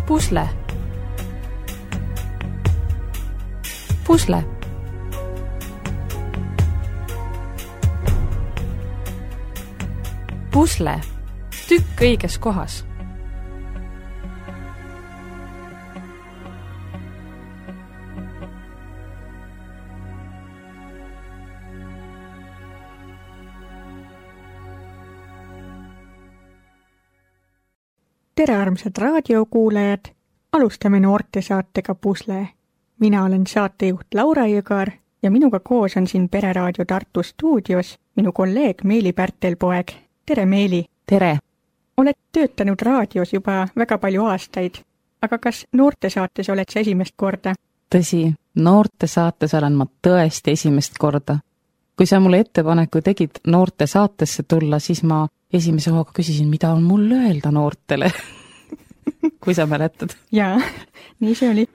Pusle. Pusle. Pusle. Tükk õiges kohas. Tere armsad raadiokuulajad, alustame noortesaatega Pusle. Mina olen saatejuht Laura Jõgar ja minuga koos on siin Pereraadio Tartu stuudios minu kolleeg Meeli Pärtelpoeg. Tere Meeli! Tere! Oled töötanud raadios juba väga palju aastaid, aga kas noortesaates oled sa esimest korda? Tõsi, noortesaates olen ma tõesti esimest korda. Kui sa mulle ettepaneku tegid noortesaatesse tulla, siis ma esimese hooga küsisin, mida on mul öelda noortele, kui sa mäletad. Jaa, nii see oli.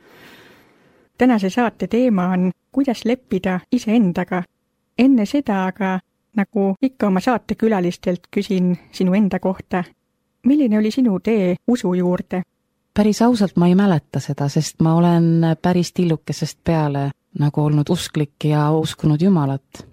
Tänase saate teema on, kuidas leppida iseendaga. Enne seda aga, nagu ikka oma saatekülalistelt, küsin sinu enda kohta. Milline oli sinu tee usu juurde? Päris ausalt ma ei mäleta seda, sest ma olen päris tillukesest peale nagu olnud usklik ja uskunud Jumalat.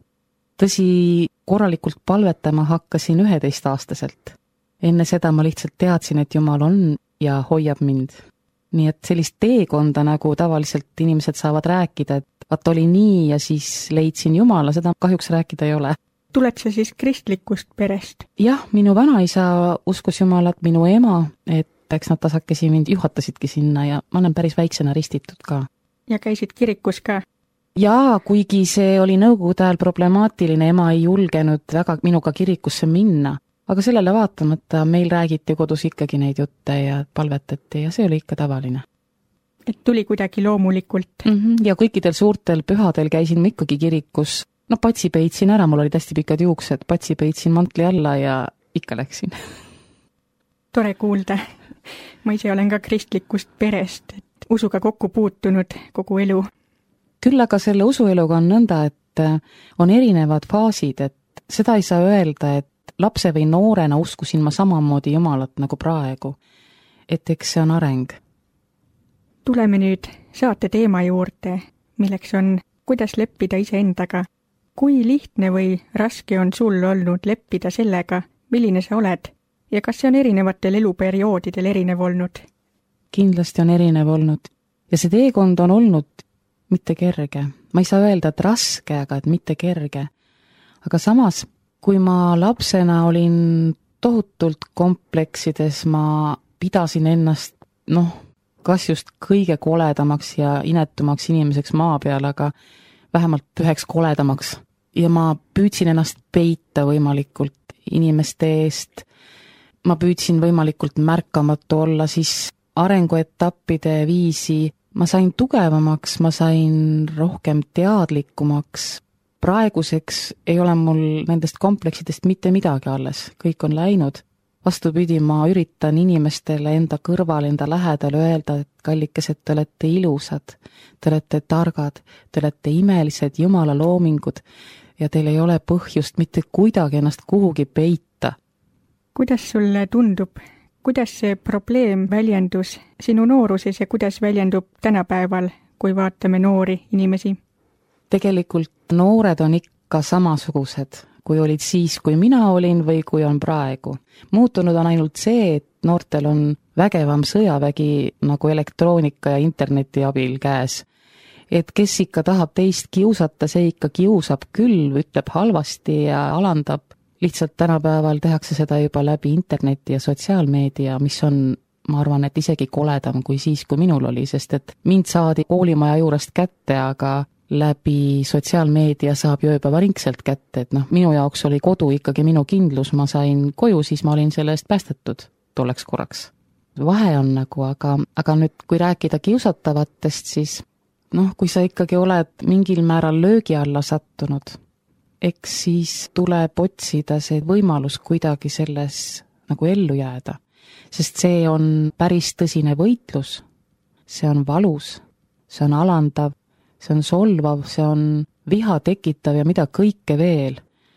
Tõsi, korralikult palvetama hakkasin 11-aastaselt. Enne seda ma lihtsalt teadsin, et Jumal on ja hoiab mind. Nii et sellist teekonda, nagu tavaliselt inimesed saavad rääkida, et vaat oli nii ja siis leidsin Jumala, seda kahjuks rääkida ei ole. Tuled sa siis kristlikust perest? Jah, minu vanaisa uskus Jumalat, minu ema, et eks nad tasakesi mind juhatasidki sinna ja ma olen päris väiksena ristitud ka. Ja käisid kirikus ka? Jaa, kuigi see oli nõukogude ajal problemaatiline, ema ei julgenud väga minuga kirikusse minna, aga sellele vaatamata meil räägiti kodus ikkagi neid jutte ja palvetati ja see oli ikka tavaline. Et tuli kuidagi loomulikult? Ja kõikidel suurtel pühadel käisin ma ikkagi kirikus. No patsi peitsin ära, mul olid hästi pikad juuksed, patsi peitsin mantli alla ja ikka läksin. Tore kuulda. Ma ise olen ka kristlikust perest, et usuga kokku puutunud kogu elu. Küll aga selle usueluga on nõnda, et on erinevad faasid, et seda ei saa öelda, et lapse või noorena uskusin ma samamoodi Jumalat nagu praegu. Et eks see on areng. Tuleme nüüd saate teema juurde, milleks on, kuidas leppida iseendaga. Kui lihtne või raske on sul olnud leppida sellega, milline sa oled ja kas see on erinevatel eluperioodidel erinev olnud? Kindlasti on erinev olnud ja see teekond on olnud mitte kerge. Ma ei saa öelda, et raske, aga et mitte kerge. Aga samas, kui ma lapsena olin tohutult kompleksides, ma pidasin ennast, kas just kõige koledamaks ja inetumaks inimeseks maa peal, aga vähemalt üheks koledamaks. Ja ma püüdsin ennast peita võimalikult inimeste eest. Ma püüdsin võimalikult märkamatu olla, siis arenguetappide viisi ma sain tugevamaks, ma sain rohkem teadlikumaks. Praeguseks ei ole mul nendest kompleksidest mitte midagi alles, kõik on läinud. Vastupidi, ma üritan inimestele enda kõrval, enda lähedal öelda, et kallikesed, te olete ilusad, te olete targad, te olete imelised Jumala loomingud ja teil ei ole põhjust mitte kuidagi ennast kuhugi peita. Kuidas sulle tundub? Kuidas see probleem väljendus sinu nooruses ja kuidas väljendub tänapäeval, kui vaatame noori inimesi? Tegelikult noored on ikka samasugused, kui olid siis, kui mina olin või kui on praegu. Muutunud on ainult see, et noortel on vägevam sõjavägi nagu elektroonika ja interneti abil käes. Et kes ikka tahab teist kiusata, see ikka kiusab küll, ütleb halvasti ja alandab. Lihtsalt tänapäeval tehakse seda juba läbi interneti ja sotsiaalmeedia, mis on, ma arvan, et isegi koledam kui siis, kui minul oli, sest et mind saadi koolimaja juurest kätte, aga läbi sotsiaalmeedia saab ju juba varingselt kätte, et minu jaoks oli kodu ikkagi minu kindlus, ma sain koju, siis ma olin selle eest päästetud tolleks korraks. Vahe on nagu, aga nüüd, kui rääkida kiusatavatest, siis kui sa ikkagi oled mingil määral löögi alla sattunud, eks siis tuleb otsida see võimalus kuidagi selles nagu ellu jääda, sest see on päris tõsine võitlus, see on valus, see on alandav, see on solvav, see on viha tekitav ja mida kõike veel.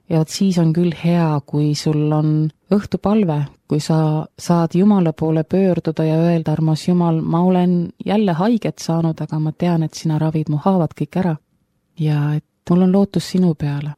ja vot siis on küll hea, kui sul on õhtupalve, kui sa saad Jumala poole pöörduda ja öelda, armas Jumal, ma olen jälle haiget saanud, aga ma tean, et sina ravid mu haavad kõik ära ja et mul on lootus sinu peale.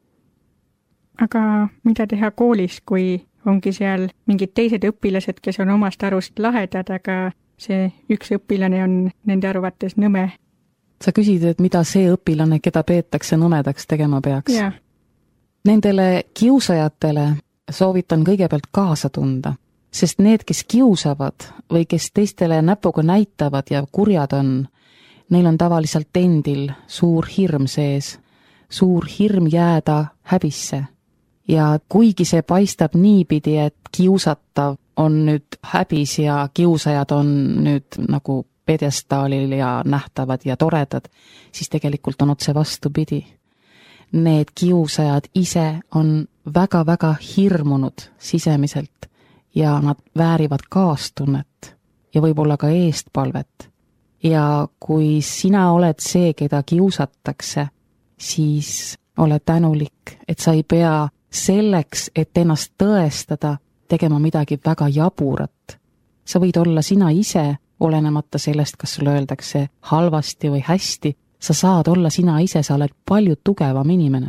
Aga mida teha koolis, kui ongi seal mingid teised õpilased, kes on omast arust lahedad, aga see üks õpilane on nende arvates nõme? Sa küsid, et mida see õpilane, keda peetakse nõmedaks, tegema peaks? Jah. Nendele kiusajatele soovitan kõigepealt kaasa tunda, sest need, kes kiusavad või kes teistele näpuga näitavad ja kurjad on, neil on tavaliselt endil suur hirm sees, suur hirm jääda häbisse. Ja kuigi see paistab niipidi, et kiusatav on nüüd häbis ja kiusajad on nüüd nagu pedestaalil ja nähtavad ja toredad, siis tegelikult on otse vastupidi. Need kiusajad ise on väga-väga hirmunud sisemiselt ja nad väärivad kaastunnet ja võib-olla ka eestpalvet. Ja kui sina oled see, keda kiusatakse, siis ole tänulik, et sa ei pea selleks, et ennast tõestada, tegema midagi väga jaburat. Sa võid olla sina ise, olenemata sellest, kas sulle öeldakse halvasti või hästi, sa saad olla sina ise, sa oled palju tugevam inimene.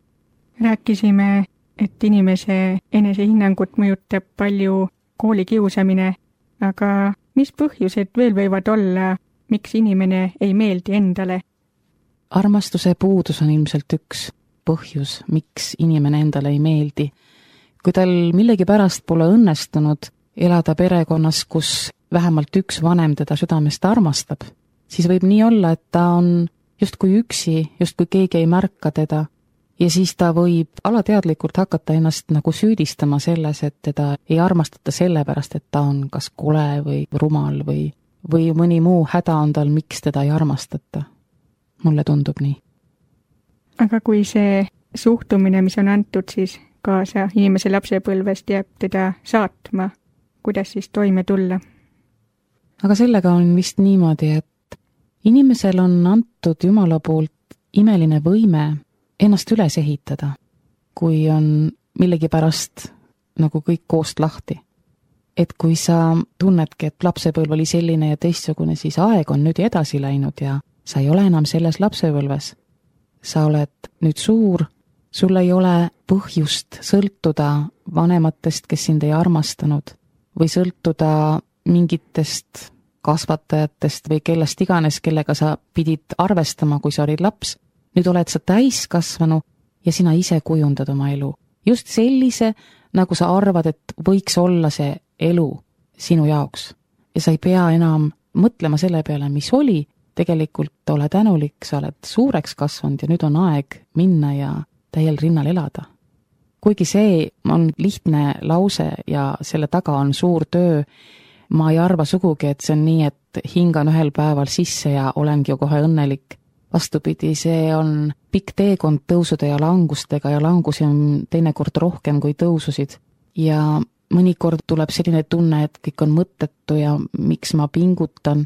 Rääkisime, et inimese enesehinnangut mõjutab palju koolikiusamine, aga mis põhjused veel võivad olla, miks inimene ei meeldi endale? Armastuse puudus on ilmselt üks põhjus, miks inimene endale ei meeldi. Kui tal millegipärast pole õnnestunud elada perekonnas, kus vähemalt üks vanem teda südamest armastab, siis võib nii olla, et ta on justkui üksi, justkui keegi ei märka teda ja siis ta võib alateadlikult hakata ennast nagu süüdistama selles, et teda ei armastata sellepärast, et ta on kas kole või rumal või mõni muu häda on tal, miks teda ei armastata. Mulle tundub nii. Aga kui see suhtumine, mis on antud siis kaasa inimese lapsepõlvest, jääb teda saatma, kuidas siis toime tulla? Aga sellega on vist niimoodi, et inimesel on antud Jumala poolt imeline võime ennast üles ehitada, kui on millegipärast nagu kõik koost lahti. Et kui sa tunnedki, et lapsepõlv oli selline ja teistsugune, siis aeg on nüüd edasi läinud ja sa ei ole enam selles lapsepõlves. Sa oled nüüd suur, sul ei ole põhjust sõltuda vanematest, kes sind ei armastanud, või sõltuda mingitest kasvatajatest või kellest iganes, kellega sa pidid arvestama, kui sa olid laps. Nüüd oled sa täiskasvanu ja sina ise kujundad oma elu. Just sellise, nagu sa arvad, et võiks olla see elu sinu jaoks. Ja sa ei pea enam mõtlema selle peale, mis oli, tegelikult ole tänulik, sa oled suureks kasvanud ja nüüd on aeg minna ja täiel rinnal elada. Kuigi see on lihtne lause ja selle taga on suur töö, ma ei arva sugugi, et see on nii, et hingan ühel päeval sisse ja olengi ju kohe õnnelik. Vastupidi, see on pikk teekond tõusude ja langustega ja langusi on teinekord rohkem kui tõususid. Ja mõnikord tuleb selline tunne, et kõik on mõttetu ja miks ma pingutan,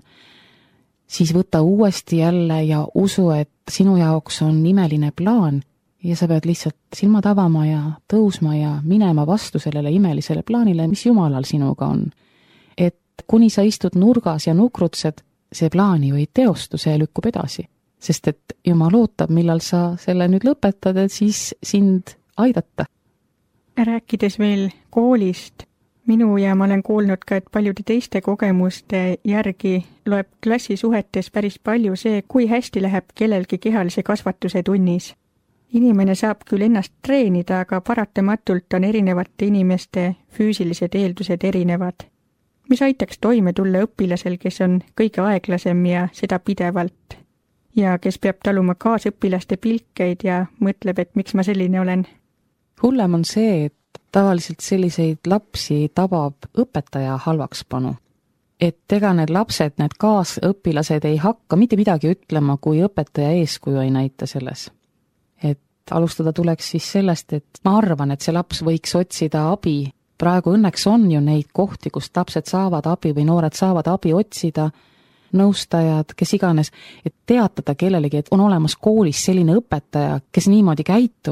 siis võta uuesti jälle ja usu, et sinu jaoks on imeline plaan ja sa pead lihtsalt silmad avama ja tõusma ja minema vastu sellele imelisele plaanile, mis Jumalal sinuga on. Et kuni sa istud nurgas ja nukrutsed, see plaan ju ei teostu, see lükkub edasi. Sest et Jumal ootab, millal sa selle nüüd lõpetad, et siis sind aidata. Rääkides veel koolist, minu ja ma olen kuulnud ka, et paljude teiste kogemuste järgi loeb klassisuhetes päris palju see, kui hästi läheb kellelgi kehalise kasvatuse tunnis. Inimene saab küll ennast treenida, aga paratamatult on erinevate inimeste füüsilised eeldused erinevad. Mis aitaks toime tulla õpilasel, kes on kõige aeglasem ja seda pidevalt? Ja kes peab taluma kaasõpilaste pilkeid ja mõtleb, et miks ma selline olen? Hullem on see, et tavaliselt selliseid lapsi tabab õpetaja halvakspanu. Et ega need lapsed, need kaasõpilased ei hakka mitte midagi ütlema, kui õpetaja eeskuju ei näita selles. Et alustada tuleks siis sellest, et ma arvan, et see laps võiks otsida abi. Praegu õnneks on ju neid kohti, kus lapsed saavad abi või noored saavad abi otsida, nõustajad, kes iganes, et teatada kellelegi, et on olemas koolis selline õpetaja, kes niimoodi käitub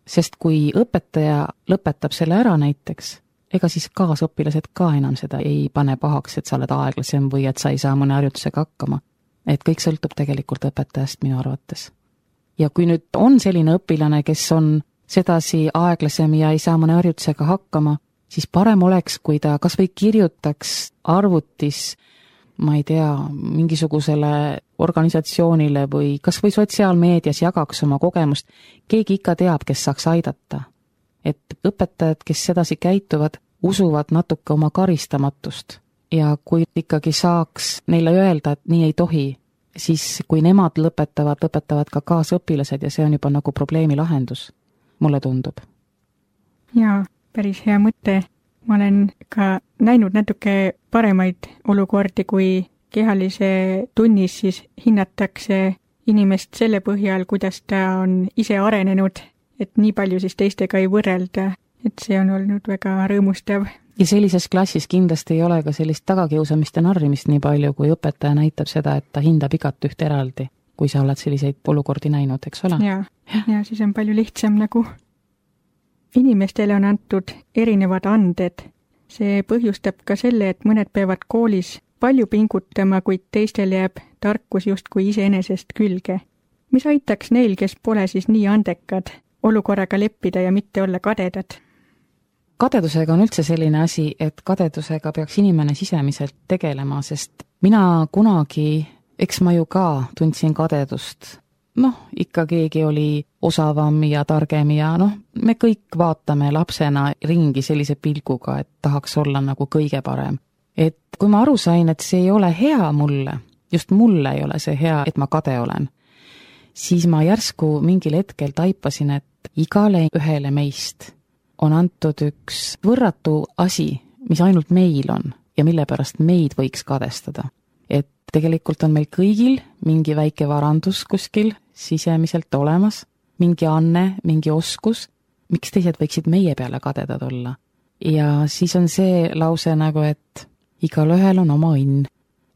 sest kui õpetaja lõpetab selle ära näiteks, ega siis kaasõpilased ka enam seda ei pane pahaks, et sa oled aeglasem või et sa ei saa mõne harjutusega hakkama. Et kõik sõltub tegelikult õpetajast minu arvates. Ja kui nüüd on selline õpilane, kes on sedasi aeglasem ja ei saa mõne harjutusega hakkama, siis parem oleks, kui ta kas või kirjutaks arvutis, ma ei tea, mingisugusele organisatsioonile või kas või sotsiaalmeedias jagaks oma kogemust. Keegi ikka teab, kes saaks aidata. Et õpetajad, kes sedasi käituvad, usuvad natuke oma karistamatust. Ja kui ikkagi saaks neile öelda, et nii ei tohi, siis kui nemad lõpetavad ka kaasõpilased ja see on juba nagu probleemi lahendus, mulle tundub. Jaa, päris hea mõte. Ma olen ka näinud natuke paremaid olukordi, kui kehalise tunnis siis hinnatakse inimest selle põhjal, kuidas ta on ise arenenud, et nii palju siis teistega ei võrrelda, et see on olnud väga rõõmustav. Ja sellises klassis kindlasti ei ole ka sellist tagakiusamist ja narrimist nii palju, kui õpetaja näitab seda, et ta hindab igat üht eraldi, kui sa oled selliseid olukordi näinud, eks ole? Ja siis on palju lihtsam nagu. Inimestele on antud erinevad anded. See põhjustab ka selle, et mõned peavad koolis palju pingutama, kuid teistel jääb tarkus justkui iseenesest külge. Mis aitaks neil, kes pole siis nii andekad, olukorraga leppida ja mitte olla kadedad? Kadedusega on üldse selline asi, et kadedusega peaks inimene sisemiselt tegelema, sest mina kunagi, eks ma ju ka tundsin kadedust. Ikka keegi oli osavam ja targem ja me kõik vaatame lapsena ringi sellise pilguga, et tahaks olla nagu kõige parem. Et kui ma aru sain, et see ei ole hea mulle, just mulle ei ole see hea, et ma kade olen, siis ma järsku mingil hetkel taipasin, et igale ühele meist on antud üks võrratu asi, mis ainult meil on ja mille pärast meid võiks kadestada. Et tegelikult on meil kõigil mingi väike varandus kuskil sisemiselt olemas, mingi anne, mingi oskus, miks teised võiksid meie peale kadedad olla. Ja siis on see lause nagu, et igal ühel on oma õnn.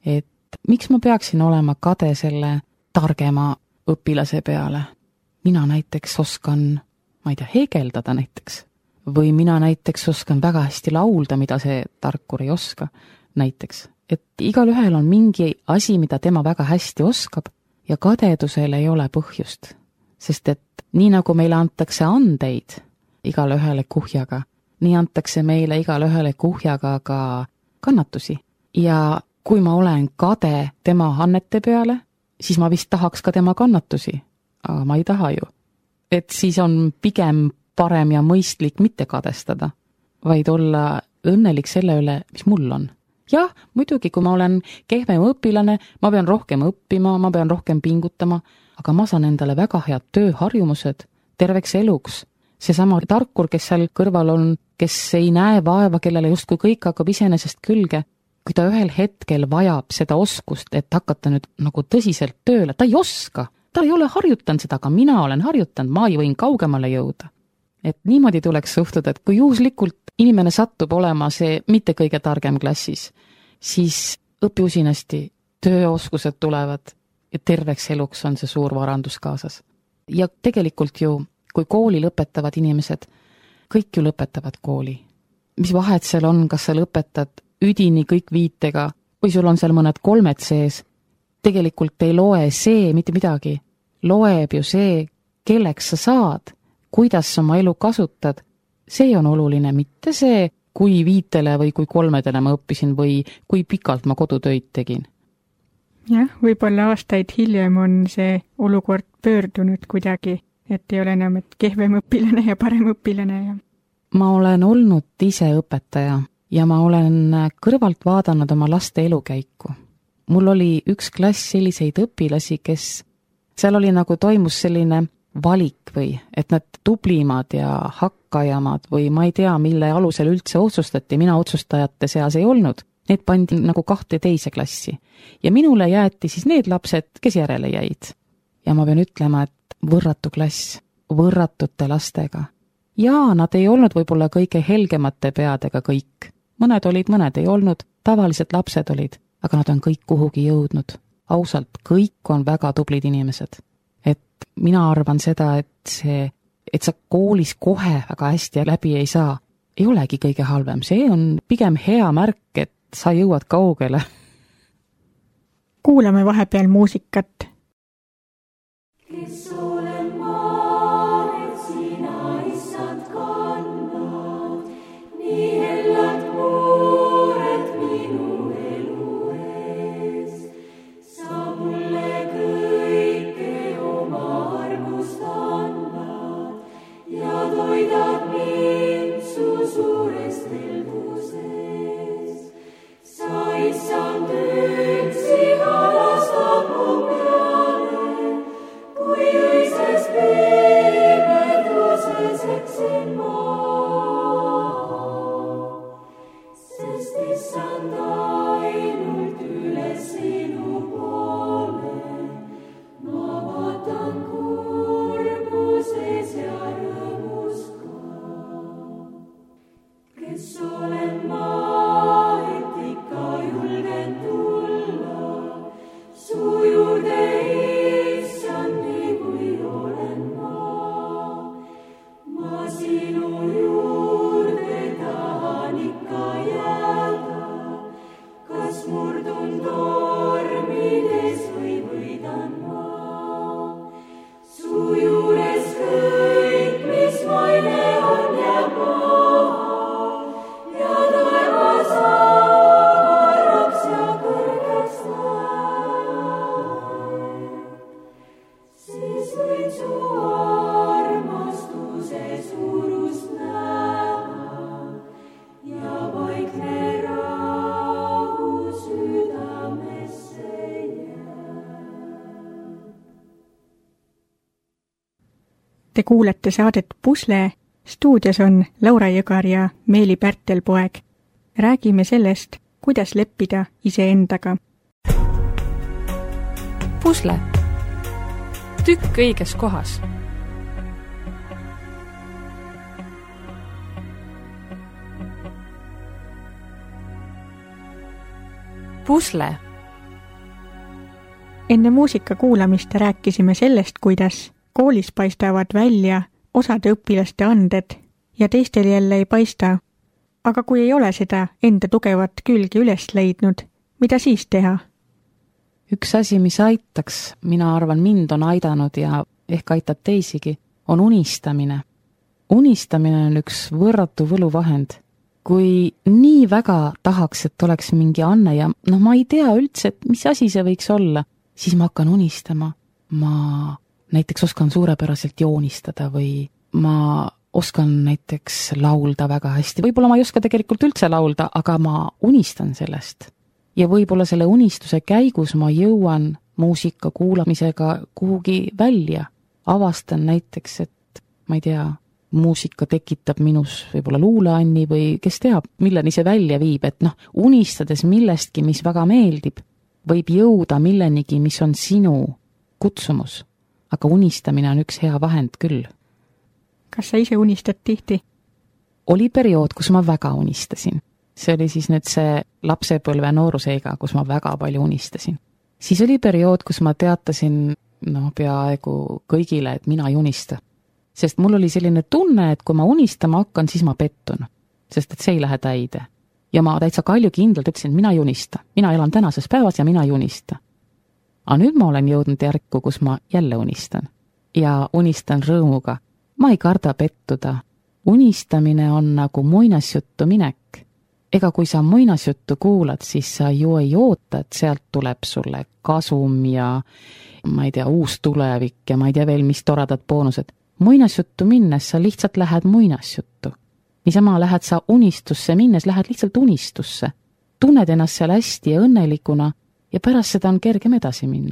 Et miks ma peaksin olema kade selle targema õpilase peale? Mina näiteks oskan, ma ei tea, heegeldada näiteks. Või mina näiteks oskan väga hästi laulda, mida see tarkur ei oska näiteks. Et igal ühel on mingi asi, mida tema väga hästi oskab ja kadedusel ei ole põhjust. Sest et nii nagu meile antakse andeid igale ühele kuhjaga, nii antakse meile igale ühele kuhjaga ka kannatusi. Ja kui ma olen kade tema annete peale, siis ma vist tahaks ka tema kannatusi. Aga ma ei taha ju. Et siis on pigem parem ja mõistlik mitte kadestada, vaid olla õnnelik selle üle, mis mul on. Jah, muidugi, kui ma olen kehvem õpilane, ma pean rohkem õppima, ma pean rohkem pingutama, aga ma saan endale väga head tööharjumused terveks eluks. Seesama tarkur, kes seal kõrval on, kes ei näe vaeva, kellele justkui kõik hakkab iseenesest külge, kui ta ühel hetkel vajab seda oskust, et hakata nüüd nagu tõsiselt tööle, ta ei oska, ta ei ole harjutanud seda, aga mina olen harjutanud, ma võin kaugemale jõuda. Et niimoodi tuleks suhtuda, et kui juhuslikult inimene satub olema see mitte kõige targem klassis, siis õpi usinasti, tööoskused tulevad ja terveks eluks on see suur varandus kaasas. Ja tegelikult ju, kui kooli lõpetavad inimesed, kõik ju lõpetavad kooli. Mis vahet seal on, kas sa lõpetad üdini kõik viitega või sul on seal mõned 3 sees, tegelikult ei loe see mitte midagi. Loeb ju see, kelleks sa saad, kuidas oma elu kasutad, see on oluline, mitte see, kui 5 või kui 3 ma õppisin või kui pikalt ma kodutöid tegin. Jah, võib-olla aastaid hiljem on see olukord pöördunud kuidagi, et ei ole enam, et kehvem õpilane ja parem õpilane. Ja... Ma olen olnud ise õpetaja ja ma olen kõrvalt vaadanud oma laste elukäiku. Mul oli üks klass selliseid õpilasi, kes seal oli nagu toimus selline valik või, et need tublimad ja hakkajamad või ma ei tea, mille alusel üldse otsustati, mina otsustajate seas ei olnud. Need pandi nagu 2 teise klassi. Ja minule jäeti siis need lapsed, kes järele jäid. Ja ma pean ütlema, et võrratu klass, võrratute lastega. Ja nad ei olnud võib-olla kõige helgemate peadega kõik. Mõned olid, mõned ei olnud, tavalised lapsed olid, aga nad on kõik kuhugi jõudnud. Ausalt, kõik on väga tublid inimesed. Et mina arvan seda, et see et sa koolis kohe väga hästi läbi ei saa, ei olegi kõige halvem. See on pigem hea märk, et sa jõuad kaugele. Kuulame vahepeal muusikat. Kes olen ma, et sina issand kannad, nii hellad muured minu elu ees. Sa mulle kõike oma armust annad ja toidad mind su suurest helduses. Sa issand üksi halastad mu peale, kui õises pimeduses eksin ma. Sest issand ainult üles sinu poole, ma vaatan kurbuses ja rõõmus ka. Kes olen ma, et ikka julgen tulla su juurde, issand, nii kui olen ma. Ma sinu juurde tahan ikka jääda, kas murdun tormides või võidan ma. Su juures kõik, mis maine on, jääb maha ja taevas avaraks ja kõrgeks läheb. Siis võid su armastuse suurust näha ja vaikne rahu südamesse jääb. Te kuulete saadet Pusle. Stuudios on Laura Jõgar ja Meeli Pärtelpoeg. Räägime sellest, kuidas leppida iseendaga. Pusle. Tükk õiges kohas. Pusle. Enne muusika kuulamist rääkisime sellest, kuidas koolis paistavad välja osade õpilaste anded ja teistel jälle ei paista. Aga kui ei ole seda enda tugevat külgi üles leidnud, mida siis teha? Üks asi, mis aitaks, mina arvan, mind on aidanud ja ehk aitab teisigi, on unistamine. Unistamine on üks võrratu võluvahend. Kui nii väga tahaks, et oleks mingi anne ja ma ei tea üldse, et mis asi see võiks olla, siis ma hakkan unistama. Ma näiteks oskan suurepäraselt joonistada või ma oskan näiteks laulda väga hästi. Võib-olla ma ei oska tegelikult üldse laulda, aga ma unistan sellest. Ja võib-olla selle unistuse käigus ma jõuan muusika kuulamisega kuhugi välja. Avastan näiteks, et ma ei tea, muusika tekitab minus võib-olla luuleanni või kes teab, milleni see välja viib, et unistades millestki, mis väga meeldib, võib jõuda millenigi, mis on sinu kutsumus. Aga unistamine on üks hea vahend küll. Kas sa ise unistad tihti? Oli periood, kus ma väga unistasin. See oli siis nüüd see lapsepõlve nooruseiga, kus ma väga palju unistasin. Siis oli periood, kus ma teatasin peaaegu kõigile, et mina ei unista. Sest mul oli selline tunne, et kui ma unistama hakkan, siis ma pettun. Sest et see ei lähe täide. Ja ma täitsa kaljukindlalt ütlesin, et mina ei unista. Mina elan tänases päevas ja mina ei unista. Aga nüüd ma olen jõudnud järku, kus ma jälle unistan. Ja unistan rõõmuga. Ma ei karda pettuda. Unistamine on nagu muinasjuttu minek. Ega kui sa muinasjuttu kuulad, siis sa ju ei oota, et sealt tuleb sulle kasum ja ma ei tea, uus tulevik ja ma ei tea veel, mis toredad boonused. Muinasjuttu minnes sa lihtsalt lähed muinasjuttu. Niisama lähed sa unistusse minnes, lähed lihtsalt unistusse. Tunned ennast seal hästi ja õnnelikuna ja pärast seda on kergem edasi minna.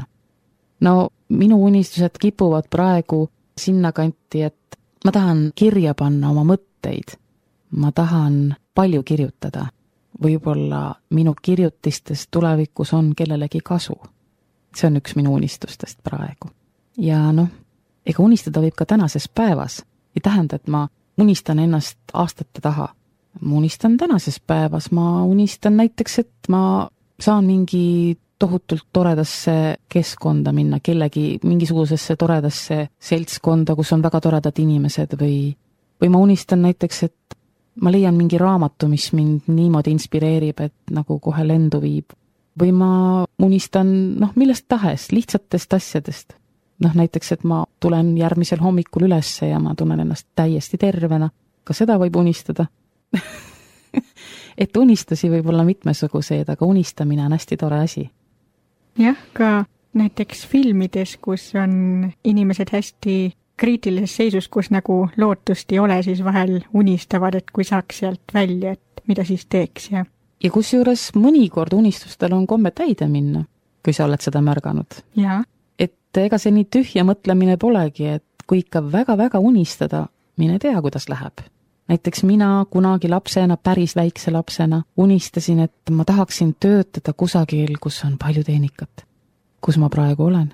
Minu unistused kipuvad praegu sinna kanti, et ma tahan kirja panna oma mõtteid. Ma tahan palju kirjutada. Võib-olla minu kirjutistest tulevikus on kellelegi kasu. See on üks minu unistustest praegu. Ja ega unistada võib ka tänases päevas. Ei tähenda, et ma unistan ennast aastate taha. Ma unistan tänases päevas. Ma unistan näiteks, et ma saan mingi tohutult toredasse keskkonda minna, kellegi mingisugusesse toredasse seltskonda, kus on väga toredad inimesed või ma unistan näiteks, et ma leian mingi raamatu, mis mind niimoodi inspireerib, et nagu kohe lendu viib. Või ma unistan, millest tahes, lihtsatest asjadest. Näiteks, et ma tulen järgmisel hommikul ülesse ja ma tunnen ennast täiesti tervena. Ka seda võib unistada. Et unistusi võib olla mitmesuguseid, aga unistamine on hästi tore asi. Jah, ka näiteks filmides, kus on inimesed hästi kriitilises seisus, kus nagu lootust ei ole, siis vahel unistavad, et kui saaks sealt välja, et mida siis teeks ja kusjuures mõnikord unistustel on komme täide minna, kui sa oled seda märganud. Ja. Et ega see nii tühja mõtlemine polegi, et kui ikka väga-väga unistada, mine tea, kuidas läheb. Näiteks mina kunagi lapsena, päris väikse lapsena unistasin, et ma tahaksin töötada kusagil, kus on palju tehnikat. Kus ma praegu olen?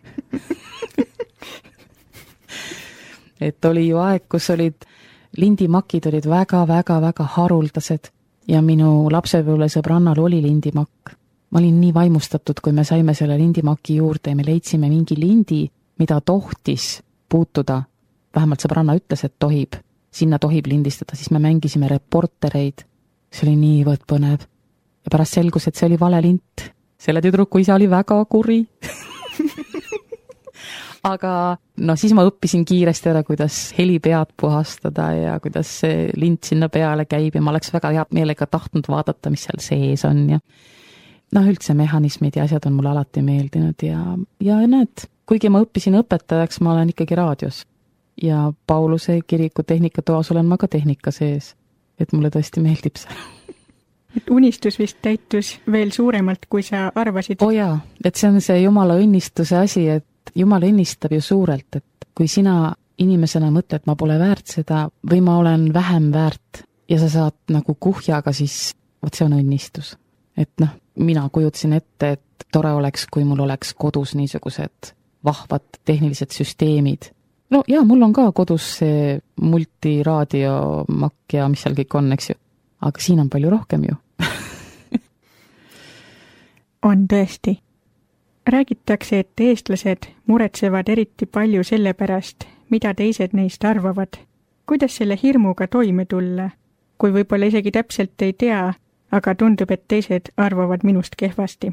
Et oli ju aeg, kus lindimakid olid väga-väga-väga haruldased ja minu lapsepõlve sõbrannal oli lindimakk. Ma olin nii vaimustatud, kui me saime selle lindimaki juurde ja me leidsime mingi lindi, mida tohtis puutuda. Vähemalt sõbranna ütles, et tohib. Sinna tohib lindistada, siis me mängisime reportereid. See oli niivõrd põnev. Ja pärast selgus, et see oli vale lint. Selle tüdruku isa oli väga kuri. Aga siis ma õppisin kiiresti ära, kuidas helipead puhastada ja kuidas see lint sinna peale käib ja ma oleks väga hea meelega tahtnud vaadata, mis seal sees on ja üldse mehhanismid ja asjad on mulle alati meeldinud ja näed, kuigi ma õppisin õpetajaks, ma olen ikkagi raadios ja Pauluse kiriku tehnikatoas olen ma ka tehnika sees, et mulle tõesti meeldib see. Et unistus vist täitus veel suuremalt, kui sa arvasid. Jaa, et see on see Jumala õnnistuse asi, et Jumal õnnistab ju suurelt, et kui sina inimesena mõtled, ma pole väärt seda või ma olen vähem väärt ja sa saad nagu kuhjaga, siis vot see on õnnistus. Et mina kujutasin ette, et tore oleks, kui mul oleks kodus niisugused vahvad tehnilised süsteemid. Jaa, mul on ka kodus see multiraadiomakk ja mis seal kõik on, eks ju. Aga siin on palju rohkem ju. On tõesti. Räägitakse, et eestlased muretsevad eriti palju selle pärast, mida teised neist arvavad. Kuidas selle hirmuga toime tulla? Kui võib-olla isegi täpselt ei tea, aga tundub, et teised arvavad minust kehvasti.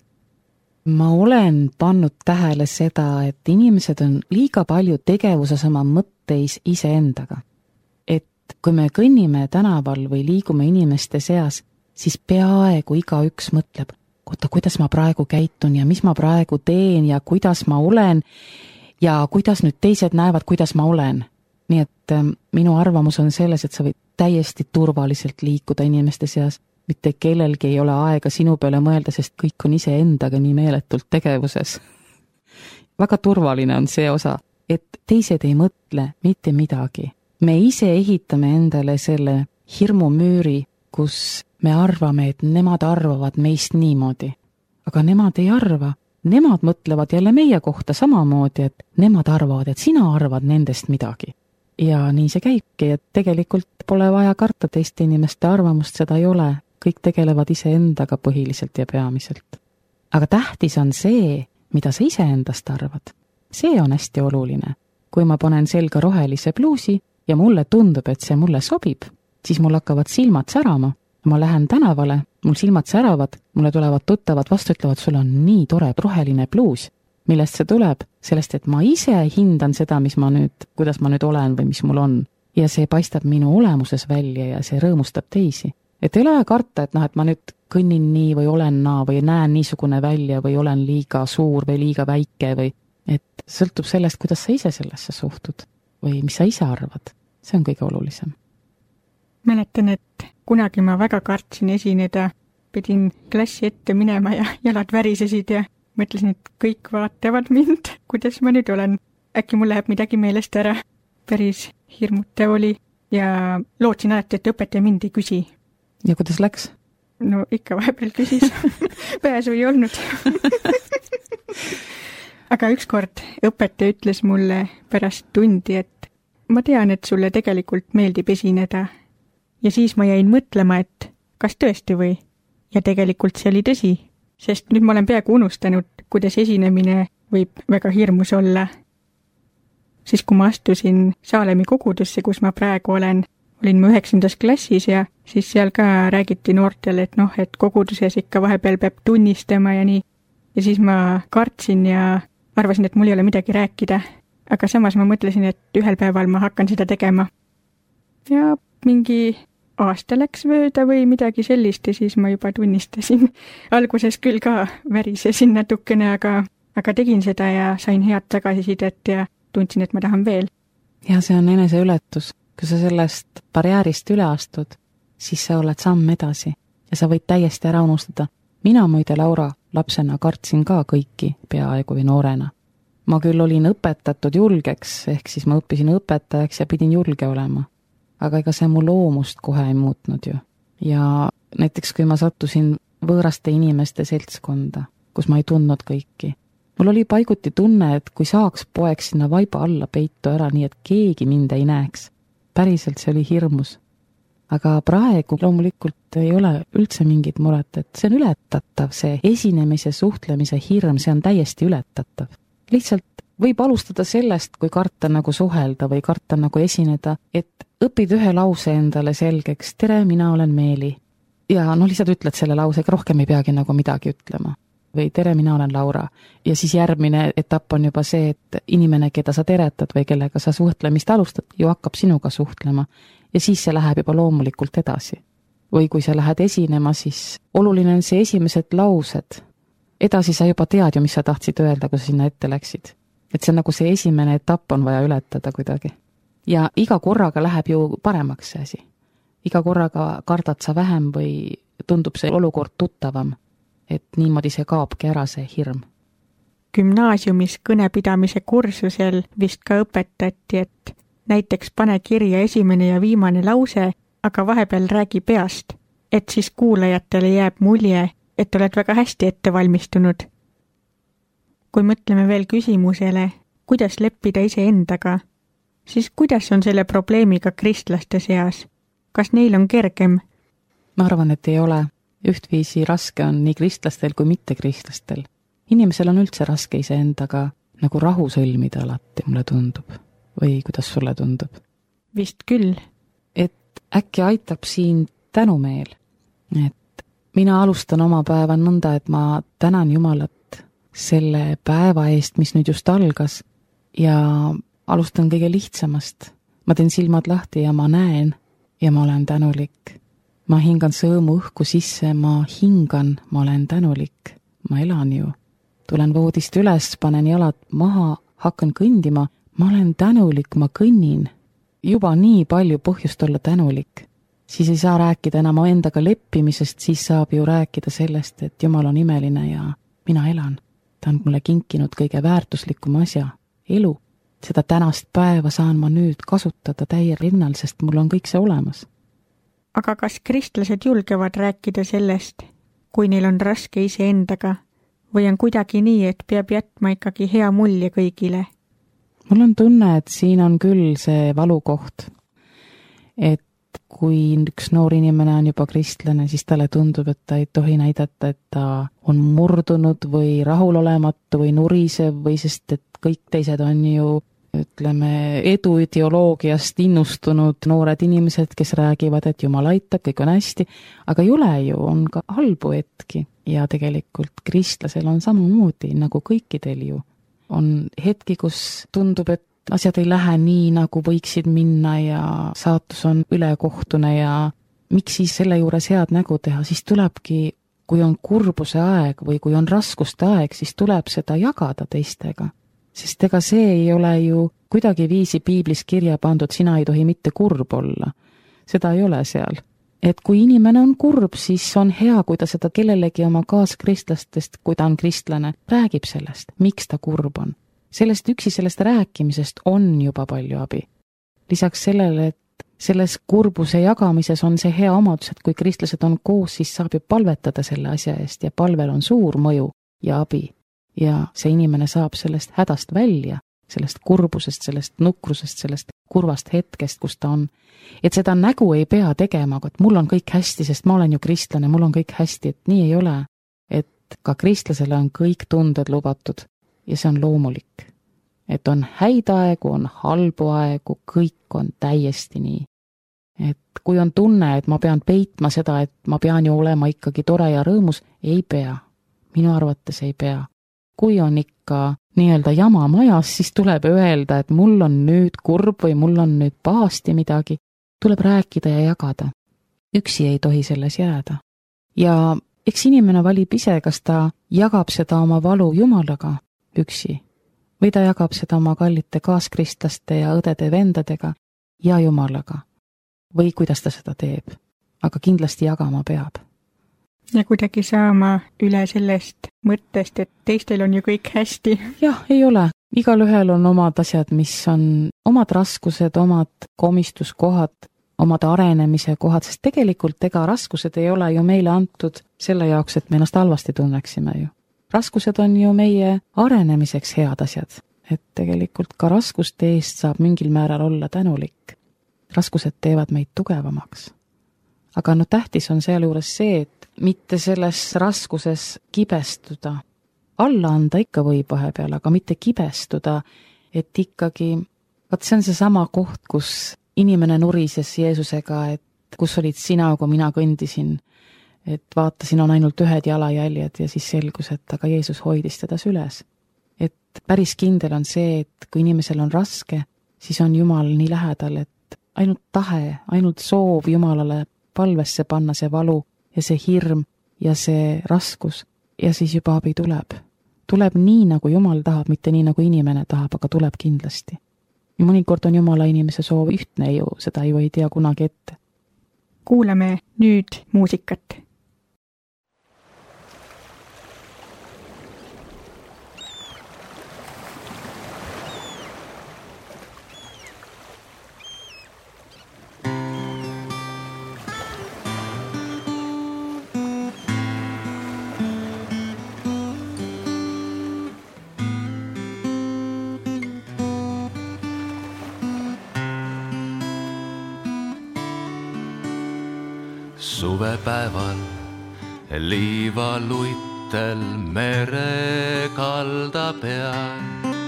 Ma olen pannud tähele seda, et inimesed on liiga palju tegevuses oma mõtteis iseendaga. Et kui me kõnnime tänaval või liigume inimeste seas, siis peaaegu igaüks mõtleb, kuidas ma praegu käitun ja mis ma praegu teen ja kuidas ma olen ja kuidas nüüd teised näevad, kuidas ma olen. Nii et minu arvamus on selles, et sa võid täiesti turvaliselt liikuda inimeste seas. Mitte kellelgi ei ole aega sinu peale mõelda, sest kõik on iseendaga nii meeletult tegevuses. Väga turvaline on see osa, et teised ei mõtle mitte midagi. Me ise ehitame endale selle hirmumüüri, kus me arvame, et nemad arvavad meist niimoodi. Aga nemad ei arva. Nemad mõtlevad jälle meie kohta samamoodi, et nemad arvavad, et sina arvad nendest midagi. Ja nii see käibki, et tegelikult pole vaja karta teiste inimeste arvamust, seda ei ole. Kõik tegelevad iseendaga põhiliselt ja peamiselt. Aga tähtis on see, mida sa iseendast arvad. See on hästi oluline. Kui ma panen selga rohelise pluusi ja mulle tundub, et see mulle sobib, siis mul hakkavad silmad särama. Ma lähen tänavale, mul silmad säravad, mulle tulevad tuttavad vastu, ütlevad, sul on nii tore roheline pluus. Millest see tuleb? Sellest, et ma ise hindan seda, kuidas ma nüüd olen või mis mul on. Ja see paistab minu olemuses välja ja see rõõmustab teisi. Et ei ole karta, et et ma nüüd kõnnin nii või olen naa või näen niisugune välja või olen liiga suur või liiga väike või et sõltub sellest, kuidas sa ise sellesse suhtud või mis sa ise arvad. See on kõige olulisem. Mäletan, et kunagi ma väga kartsin esineda, pidin klassi ette minema ja jalad värisesid ja mõtlesin, et kõik vaatavad mind, kuidas ma nüüd olen. Äkki mul läheb midagi meelest ära. Päris hirmutav oli ja lootsin alati, et õpetaja mind ei küsi. Ja kuidas läks? No ikka vahepeal küsis. Pääsu ei olnud. Aga ükskord õpetaja ütles mulle pärast tundi, et ma tean, et sulle tegelikult meeldib esineda. Ja siis ma jäin mõtlema, et kas tõesti või? Ja tegelikult see oli tõsi. sest nüüd ma olen peaaegu unustanud, kuidas esinemine võib väga hirmus olla. Siis kui ma astusin Saalemi kogudusse, kus ma praegu olin ma 9. klassis ja siis seal ka räägiti noortele, et et koguduses ikka vahepeal peab tunnistama ja nii. Ja siis ma kartsin ja arvasin, et mul ei ole midagi rääkida, aga samas ma mõtlesin, et ühel päeval ma hakkan seda tegema. Ja mingi aasta läks mööda või midagi sellist ja siis ma juba tunnistasin. Alguses küll ka värisesin natukene, aga tegin seda ja sain head tagasisidet ja tundsin, et ma tahan veel. Ja see on eneseületus. Kui sa sellest barjäärist üle astud, siis sa oled samm edasi ja sa võid täiesti ära unustada. Mina muide Laura lapsena kartsin ka kõiki peaaegu või noorena. Ma küll olin õpetatud julgeks, ehk siis ma õppisin õpetajaks ja pidin julge olema. Aga ega see mu loomust kohe ei muutnud ju. Ja näiteks kui ma sattusin võõraste inimeste seltskonda, kus ma ei tundnud kõiki. Mul oli paiguti tunne, et kui saaks poeks sinna vaiba alla peitu ära, nii et keegi mind ei näeks. Päriselt see oli hirmus. Aga praegu loomulikult ei ole üldse mingit muret, et see on ületatav, see esinemise, suhtlemise hirm, see on täiesti ületatav. Lihtsalt võib alustada sellest, kui karta nagu suhelda või karta nagu esineda, et õpid ühe lause endale selgeks, tere, mina olen Meeli. Ja lihtsalt ütled selle lausega, rohkem ei peagi nagu midagi ütlema. Või tere, mina olen Laura. Ja siis järgmine etapp on juba see, et inimene, keda sa teretad või kellega sa suhtlemist alustad, ju hakkab sinuga suhtlema. Ja siis see läheb juba loomulikult edasi. Või kui sa lähed esinema, siis oluline on see esimesed laused. Edasi sa juba tead ju, mis sa tahtsid öelda, kui sa sinna ette läksid. Et see nagu see esimene etapp on vaja ületada kuidagi. Ja iga korraga läheb ju paremaks see asi. Iga korraga kardad sa vähem või tundub see olukord tuttavam. Et niimoodi see kaobki ära see hirm. Gümnaasiumis kõnepidamise kursusel vist ka õpetati, et näiteks pane kirja esimene ja viimane lause, aga vahepeal räägi peast, et siis kuulajatele jääb mulje, et oled väga hästi ette valmistunud. Kui mõtleme veel küsimusele, kuidas leppida iseendaga, siis kuidas on selle probleemiga kristlaste seas? Kas neil on kergem? Ma arvan, et ei ole. Ühtviisi raske on nii kristlastel kui mittekristlastel. Inimesel on üldse raske iseendaga nagu rahu sõlmida alati, mulle tundub. Või kuidas sulle tundub? Vist küll. Et äkki aitab siin tänumeel. Et mina alustan oma päeva nõnda, et ma tänan Jumalat selle päeva eest, mis nüüd just algas. Ja alustan kõige lihtsamast. Ma teen silmad lahti ja ma näen ja ma olen tänulik. Ma hingan sõõmu õhku sisse, ma hingan, ma olen tänulik. Ma elan ju. Tulen voodist üles, panen jalad maha, hakkan kõndima. Ma olen tänulik, ma kõnnin. Juba nii palju põhjust olla tänulik. Siis ei saa rääkida enam endaga leppimisest, siis saab ju rääkida sellest, et Jumal on imeline ja mina elan. Ta on mulle kinkinud kõige väärtuslikum asja, elu. Seda tänast päeva saan ma nüüd kasutada täierinnal, sest mul on kõik see olemas. Aga kas kristlased julgevad rääkida sellest, kui neil on raske iseendaga, või on kuidagi nii, et peab jätma ikkagi hea mulje kõigile? Mul on tunne, et siin on küll see valukoht, et kui üks noor inimene on juba kristlane, siis talle tundub, et ta ei tohi näidata, et ta on murdunud või rahulolematu või nurisev või sest, et kõik teised on ju ütleme, eduideoloogiast innustunud noored inimesed, kes räägivad, et Jumal aitab, kõik on hästi, aga ei ole ju, on ka halbu hetki ja tegelikult kristlasel on samamoodi nagu kõikidel ju. On hetki, kus tundub, et asjad ei lähe nii, nagu võiksid minna ja saatus on ülekohtune ja miks siis selle juures head nägu teha, siis tulebki, kui on kurbuse aeg või kui on raskuste aeg, siis tuleb seda jagada teistega. Sest ega see ei ole ju kuidagi viisi piiblis kirja pandud, sina ei tohi mitte kurb olla. Seda ei ole seal. Et kui inimene on kurb, siis on hea, kui ta seda kellelegi oma kaaskristlastest, kui ta on kristlane, räägib sellest, miks ta kurb on. Sellest rääkimisest on juba palju abi. Lisaks sellele, et selles kurbuse jagamises on see hea omadus, et kui kristlased on koos, siis saab ju palvetada selle asja eest ja palvel on suur mõju ja abi. Ja see inimene saab sellest hädast välja, sellest kurbusest, sellest nukrusest, sellest kurvast hetkest, kus ta on. Et seda nägu ei pea tegema, et mul on kõik hästi, sest ma olen ju kristlane, mul on kõik hästi, et nii ei ole. Et ka kristlasele on kõik tunded lubatud ja see on loomulik. Et on häid aegu, on halbu aegu, kõik on täiesti nii. Et kui on tunne, et ma pean peitma seda, et ma pean ju olema ikkagi tore ja rõõmus, ei pea. Minu arvates ei pea. Kui on ikka nii-öelda jama majas, siis tuleb öelda, et mul on nüüd kurb või mul on nüüd pahasti midagi. Tuleb rääkida ja jagada. Üksi ei tohi selles jääda. Ja eks inimene valib ise, kas ta jagab seda oma valu Jumalaga üksi või ta jagab seda oma kallite kaaskristlaste ja õdede-vendadega ja Jumalaga või kuidas ta seda teeb. Aga kindlasti jagama peab. Ja kuidagi saama üle sellest mõttest, et teistel on ju kõik hästi. Jah, ei ole. Igal ühel on omad asjad, mis on omad raskused, omad komistuskohad, omad arenemise kohad, sest tegelikult ega raskused ei ole ju meile antud selle jaoks, et me ennast halvasti tunneksime ju. Raskused on ju meie arenemiseks head asjad, et tegelikult ka raskuste eest saab mingil määral olla tänulik. Raskused teevad meid tugevamaks. Aga tähtis on sealjuures see, et mitte selles raskuses kibestuda. Alla anda ikka võib vahepeal, aga mitte kibestuda, et ikkagi, see on see sama koht, kus inimene nurises Jeesusega, et kus olid sina, kui mina kõndisin, et vaatasin, on ainult ühed jalajäljed ja siis selgus, et aga Jeesus hoidis teda süles. Et päris kindel on see, et kui inimesel on raske, siis on Jumal nii lähedal, et ainult tahe, ainult soov Jumalale palvesse panna see valu ja see hirm ja see raskus ja siis juba abi tuleb. Tuleb nii, nagu Jumal tahab, mitte nii, nagu inimene tahab, aga tuleb kindlasti. Ja mõnikord on Jumala inimese soov ühtne ju, seda ju ei tea kunagi ette. Kuulame nüüd muusikat. Suvepäeval liivaluitel merekalda peal.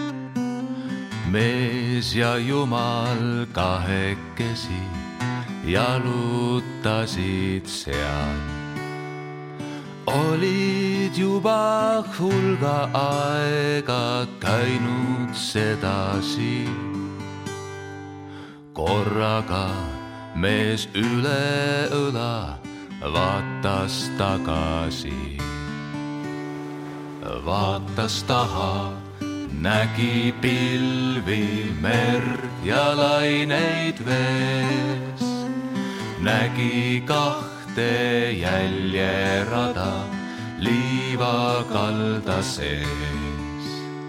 Mees ja Jumal kahekesi jalutasid seal. Olid juba hulga aega käinud sedasi. Korraga mees üle õla vaatas tagasi. Vaatas taha, nägi pilvi, merd ja laineid vees. Nägi kahte jäljerada liivakalda sees.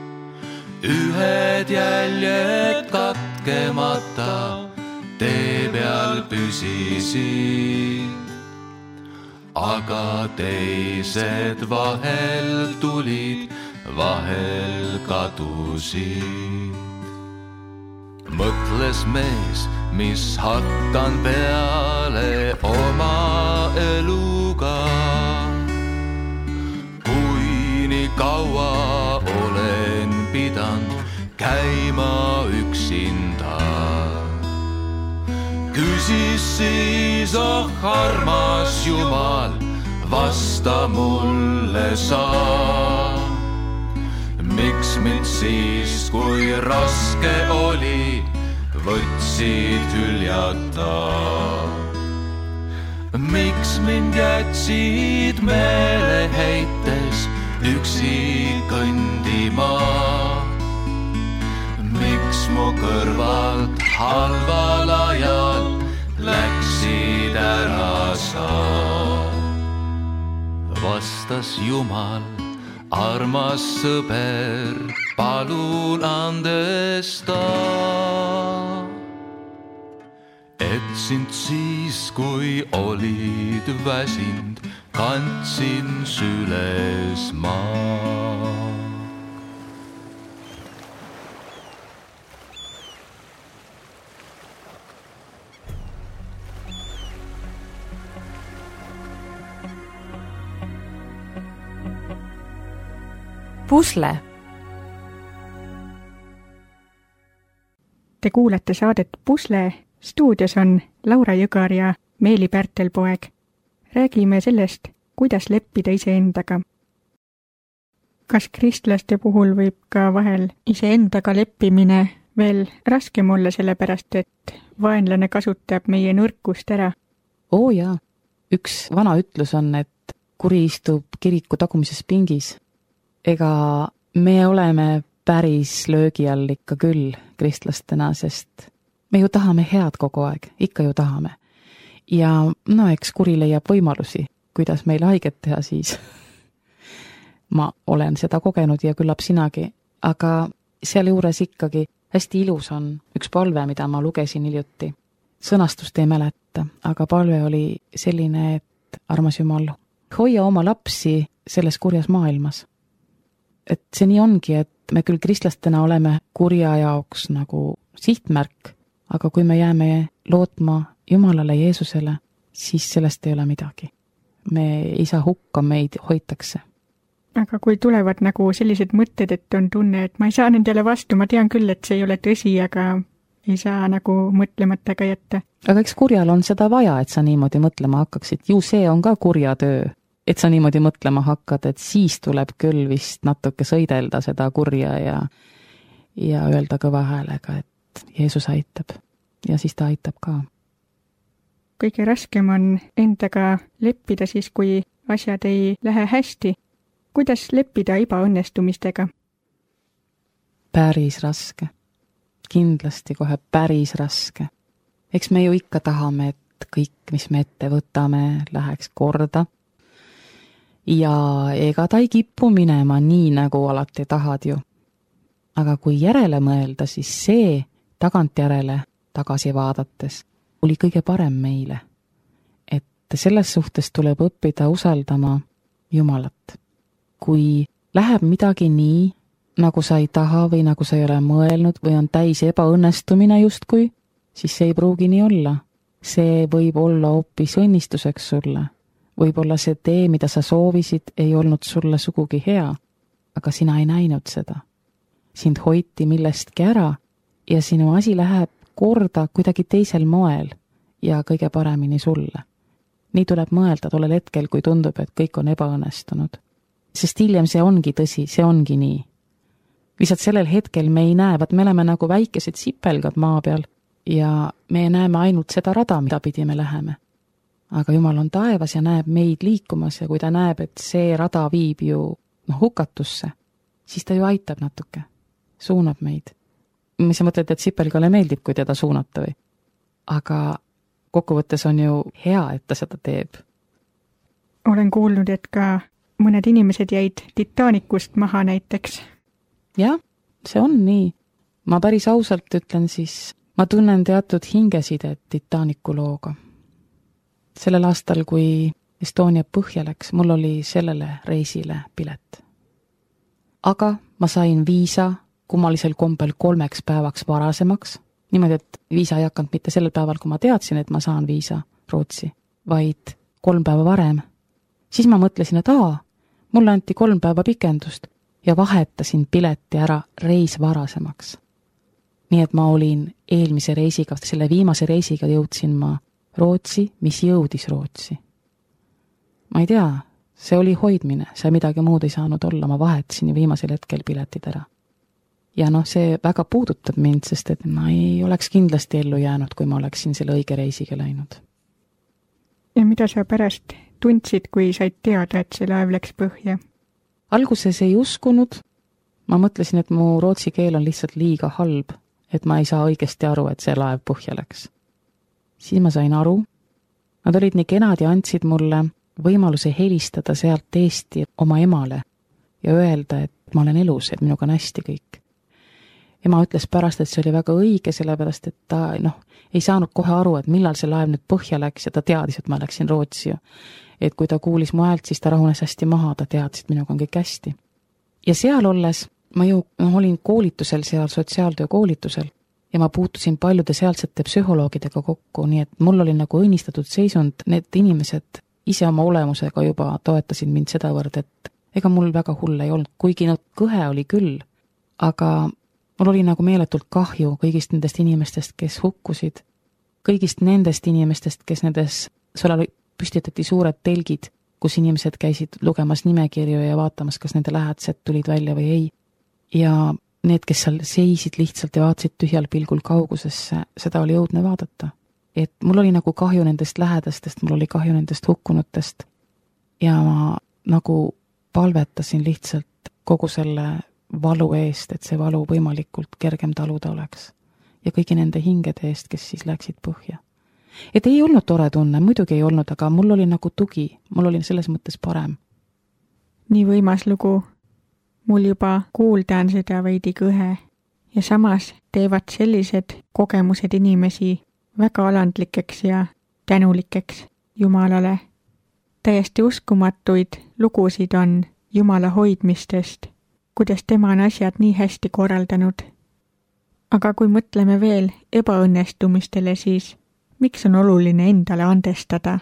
Ühed jäljed katkemata tee peal püsisid, aga teised vahel tulid, vahel kadusid. Mõtles mees, mis hakkan peale oma eluga. Kui nii kaua olen pidanud käima üksinda. Küsis siis, oh armas Jumal, vasta mulle sa. Miks mind siis, kui raske oli, võtsid hüljata? Miks mind jätsid meeleheites üksi kõndima? Miks mu kõrvalt halval ajal läksid ära sa? Vastas Jumal, armas sõber, palun andesta. Et sind siis, kui olid väsind, kandsin süles ma. Pusle. Te kuulete saadet Pusle. Stuudios on Laura Jõgar ja Meeli Pärtelpoeg. Räägime sellest, kuidas leppida iseendaga. Kas kristlaste puhul võib ka vahel iseendaga leppimine veel raskem olla, sellepärast et vaenlane kasutab meie nõrkust ära? Oo jaa, üks vana ütlus on, et kuri istub kiriku tagumises pingis. Ega me oleme päris löögi all ikka küll kristlastena, sest me ju tahame head kogu aeg, ikka ju tahame. Ja no eks kuri leiab võimalusi, kuidas meile haiget teha siis. Ma olen seda kogenud ja küllap sinagi, aga seal juures ikkagi hästi ilus on üks palve, mida ma lugesin hiljuti. Sõnastust ei mäleta, aga palve oli selline, et armas Jumal, hoia oma lapsi selles kurjas maailmas. Et see nii ongi, et me küll kristlastena oleme kurja jaoks nagu sihtmärk, aga kui me jääme lootma Jumalale Jeesusele, siis sellest ei ole midagi. Me ei saa hukka, meid hoitakse. Aga kui tulevad nagu sellised mõtted, et on tunne, et ma ei saa nendele vastu, ma tean küll, et see ei ole tõsi, aga ei saa nagu mõtlemata ka jätta. Aga eks kurjal on seda vaja, et sa niimoodi mõtlema hakkaksid. Ju see on ka kurja töö, et sa niimoodi mõtlema hakkad, et siis tuleb küll vist natuke sõidelda seda kurja ja öelda kõva häälega, et Jeesus aitab. Ja siis ta aitab ka. Kõige raskem on endaga leppida siis, kui asjad ei lähe hästi. Kuidas leppida ebaõnnestumistega? Päris raske. Kindlasti kohe päris raske. Eks me ju ikka tahame, et kõik, mis me ette võtame, läheks korda. Ja ega ta ei kippu minema nii, nagu alati tahad ju. Aga kui järele mõelda, siis see tagantjärele tagasi vaadates oli kõige parem meile. Et selles suhtes tuleb õppida usaldama Jumalat. Kui läheb midagi nii, nagu sa ei taha või nagu sa ei ole mõelnud või on täis ebaõnnestumine justkui, siis see ei pruugi nii olla. See võib olla hoopis õnnistuseks sulle. Võib-olla see tee, mida sa soovisid, ei olnud sulle sugugi hea, aga sina ei näinud seda. Sind hoiti millestki ära ja sinu asi läheb korda kuidagi teisel moel ja kõige paremini sulle. Nii tuleb mõelda tollel hetkel, kui tundub, et kõik on ebaõnnestunud. Sest hiljem see ongi tõsi, see ongi nii. Lihtsalt sellel hetkel me ei näe, vaat me oleme nagu väikesed sipelgad maa peal ja me näeme ainult seda rada, mida pidi me läheme. Aga Jumal on taevas ja näeb meid liikumas ja kui ta näeb, et see rada viib ju hukatusse, siis ta ju aitab natuke, suunab meid. Mis sa mõtled, et sipelgale meeldib, kui teda suunata või? Aga kokkuvõttes on ju hea, et ta seda teeb. Olen kuulnud, et ka mõned inimesed jäid Titanicust maha näiteks. Jah, see on nii. Ma päris ausalt ütlen siis, ma tunnen teatud hingesidet Titanicu looga. Sellel aastal, kui Estonia põhja läks, mul oli sellele reisile pilet. Aga ma sain viisa kummalisel kombel 3 päevaks varasemaks. Niimoodi, et viisa ei hakanud mitte sellel päeval, kui ma teadsin, et ma saan viisa Rootsi, vaid 3 päeva varem. Siis ma mõtlesin, et mulle anti 3 päeva pikendust ja vahetasin pileti ära reis varasemaks. Nii et ma olin eelmise reisiga, selle viimase reisiga jõudsin ma Rootsi, mis jõudis Rootsi. Ma ei tea, see oli hoidmine, see midagi muud ei saanud olla, ma vahetasin ju viimasel hetkel piletid ära. Ja see väga puudutab mind, sest et ma ei oleks kindlasti ellu jäänud, kui ma oleksin selle õige reisiga läinud. Ja mida sa pärast tundsid, kui said teada, et see laev läks põhja? Alguses ei uskunud. Ma mõtlesin, et mu rootsi keel on lihtsalt liiga halb, et ma ei saa õigesti aru, et see laev põhja läks. Siis ma sain aru. Nad olid nii kenad ja andsid mulle võimaluse helistada sealt Eesti oma emale ja öelda, et ma olen elus, et minuga on hästi kõik. Ema ütles pärast, et see oli väga õige, sellepärast, et ta ei saanud kohe aru, et millal see laev nüüd põhja läks ja ta teadis, et ma läksin Rootsi. Et kui ta kuulis mu häält, siis ta rahunes hästi maha, ta teadis, et minuga on kõik hästi. Ja seal olles, ma ju olin koolitusel seal, sotsiaaltöö koolitusel ja ma puutusin paljude sealsete psühholoogidega kokku, nii et mul oli nagu õnnistatud seisund, need inimesed ise oma olemusega juba toetasid mind sedavõrd, ega mul väga hull ei olnud, kuigi kõhe oli küll, aga mul oli nagu meeletult kahju kõigist nendest inimestest, kes hukkusid, kõigist nendest inimestest, kes nendes, seal püstitati suured telgid, kus inimesed käisid lugemas nimekirju ja vaatamas, kas nende lähedased tulid välja või ei. Ja need, kes seal seisid lihtsalt ja vaatasid tühjal pilgul kaugusesse, seda oli õudne vaadata. Et mul oli nagu kahju nendest lähedastest, mul oli kahju nendest hukkunutest ja ma nagu palvetasin lihtsalt kogu selle valu eest, et see valu võimalikult kergem taluda oleks. Ja kõigi nende hingede eest, kes siis läksid põhja. Et ei olnud tore tunne, muidugi ei olnud, aga mul oli nagu tugi, mul oli selles mõttes parem. Nii võimas lugu. Mul juba kuulda on seda veidi kõhe ja samas teevad sellised kogemused inimesi väga alandlikeks ja tänulikeks Jumalale. Täiesti uskumatuid lugusid on Jumala hoidmistest, kuidas tema on asjad nii hästi korraldanud. Aga kui mõtleme veel ebaõnnestumistele, siis miks on oluline endale andestada?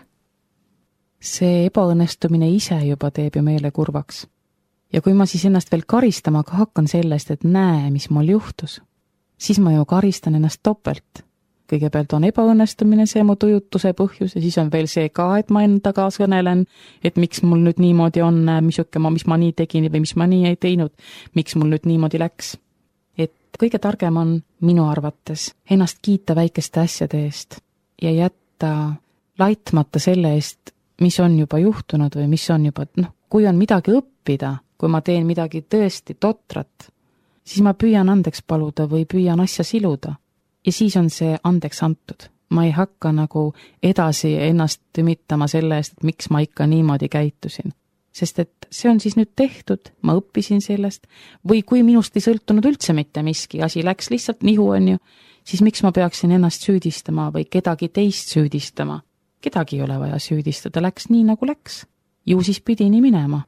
See ebaõnnestumine ise juba teeb ju meele kurvaks. Ja kui ma siis ennast veel karistama hakkan sellest, et näe, mis mul juhtus, siis ma ju karistan ennast topelt. Kõigepealt on ebaõnnestumine see mu tujutuse põhjus ja siis on veel see ka, et ma enda kaas kõnelen, et miks mul nüüd niimoodi on, mis ma nii tegin või mis ma nii ei teinud, miks mul nüüd niimoodi läks. Et kõige targem on minu arvates ennast kiita väikeste asjade eest ja jätta laitmata selle eest, mis on juba juhtunud või mis on juba, kui on midagi õppida, kui ma teen midagi tõesti totrat, siis ma püüan andeks paluda või püüan asja siluda. Ja siis on see andeks antud. Ma ei hakka nagu edasi ennast tümitama selle eest, et miks ma ikka niimoodi käitusin. Sest et see on siis nüüd tehtud, ma õppisin sellest, või kui minust ei sõltunud üldse mitte miski, asi läks lihtsalt nihu, on ju, siis miks ma peaksin ennast süüdistama või kedagi teist süüdistama? Kedagi ei ole vaja süüdistada, läks nii nagu läks. Ju siis pidi nii minema.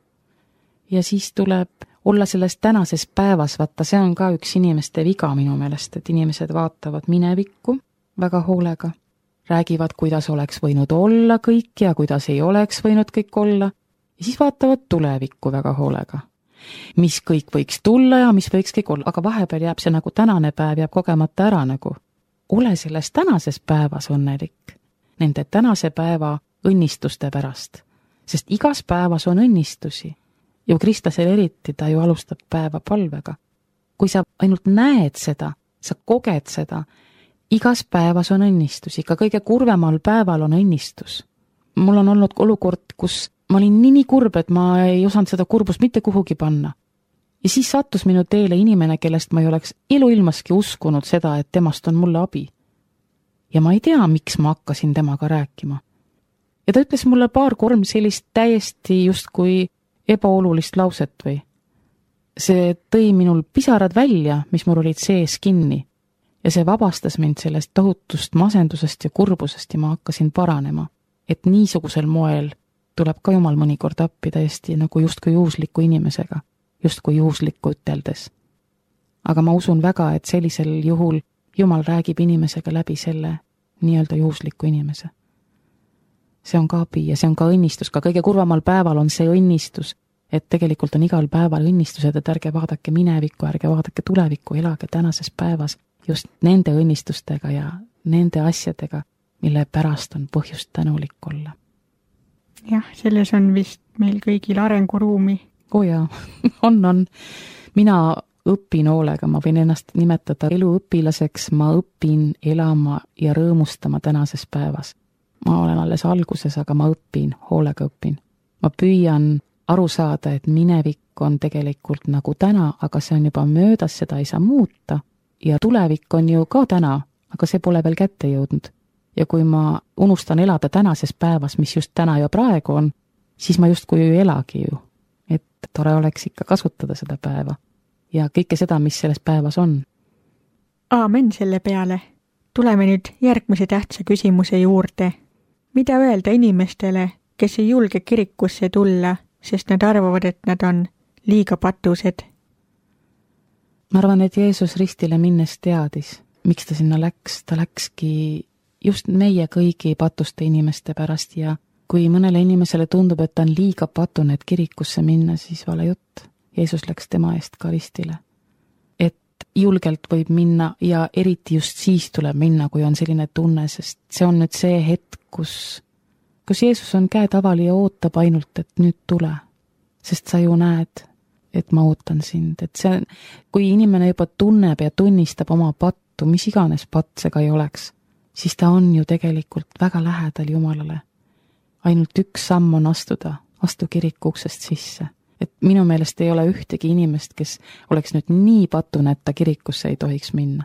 Ja siis tuleb olla selles tänases päevas, vaata, see on ka üks inimeste viga minu meelest, et inimesed vaatavad minevikku väga hoolega, räägivad, kuidas oleks võinud olla kõik ja kuidas ei oleks võinud kõik olla, ja siis vaatavad tulevikku väga hoolega. Mis kõik võiks tulla ja mis võiks kõik olla, aga vahepeal jääb see nagu tänane päev jääb kogemata ära nagu. Ole selles tänases päevas õnnelik, nende tänase päeva õnnistuste pärast, sest igas päevas on õnnistusi. Ja kristlasel eriti ta ju alustab päeva palvega. Kui sa ainult näed seda, sa koged seda, igas päevas on õnnistus, ikka kõige kurvemal päeval on õnnistus. Mul on olnud olukord, kus ma olin nii kurb, et ma ei osanud seda kurbust mitte kuhugi panna. Ja siis sattus minu teele inimene, kellest ma ei oleks eluilmaski uskunud seda, et temast on mulle abi. Ja ma ei tea, miks ma hakkasin temaga rääkima. Ja ta ütles mulle 2-3 sellist täiesti justkui ebaolulist lauset või. See tõi minul pisarad välja, mis mul olid sees kinni ja see vabastas mind sellest tohutust masendusest ja kurbusest ja ma hakkasin paranema, et niisugusel moel tuleb ka Jumal mõnikord appi täiesti nagu justkui juhusliku inimesega, justkui juhuslikku üteldes. Aga ma usun väga, et sellisel juhul Jumal räägib inimesega läbi selle nii-öelda juhusliku inimese. See on ka abi ja see on ka õnnistus, ka kõige kurvamal päeval on see õnnistus, et tegelikult on igal päeval õnnistused, et ärge vaadake minevikku, ärge vaadake tulevikku, elage tänases päevas just nende õnnistustega ja nende asjadega, mille pärast on põhjust tänulik olla. Jah, selles on vist meil kõigil arenguruumi. Jaa, on. Mina õpin hoolega, ma võin ennast nimetada eluõpilaseks, ma õpin elama ja rõõmustama tänases päevas. Ma olen alles alguses, aga ma õpin, hoolega õpin. Ma püüan aru saada, et minevik on tegelikult nagu täna, aga see on juba möödas, seda ei saa muuta. Ja tulevik on ju ka täna, aga see pole veel kätte jõudnud. Ja kui ma unustan elada tänases päevas, mis just täna ja praegu on, siis ma justkui ei elagi ju. Et tore oleks ikka kasutada seda päeva. Ja kõike seda, mis selles päevas on. Aamen selle peale. Tuleme nüüd järgmise tähtsa küsimuse juurde. Mida öelda inimestele, kes ei julge kirikusse tulla, sest nad arvavad, et nad on liiga patused? Ma arvan, et Jeesus ristile minnes teadis, miks ta sinna läks. Ta läkski just meie kõigi patuste inimeste pärast ja kui mõnele inimesele tundub, et ta on liiga patune, et kirikusse minna, siis vale jutt. Jeesus läks tema eest ka ristile. Et julgelt võib minna ja eriti just siis tuleb minna, kui on selline tunne, sest see on nüüd see hetk, kus Jeesus on käed avali ja ootab ainult, et nüüd tule. Sest sa ju näed, et ma ootan sind. Et see, kui inimene juba tunneb ja tunnistab oma pattu, mis iganes patt see ka ei oleks, siis ta on ju tegelikult väga lähedal Jumalale. Ainult üks samm on astu kiriku uksest sisse. Et minu meelest ei ole ühtegi inimest, kes oleks nüüd nii patune, et ta kirikusse ei tohiks minna.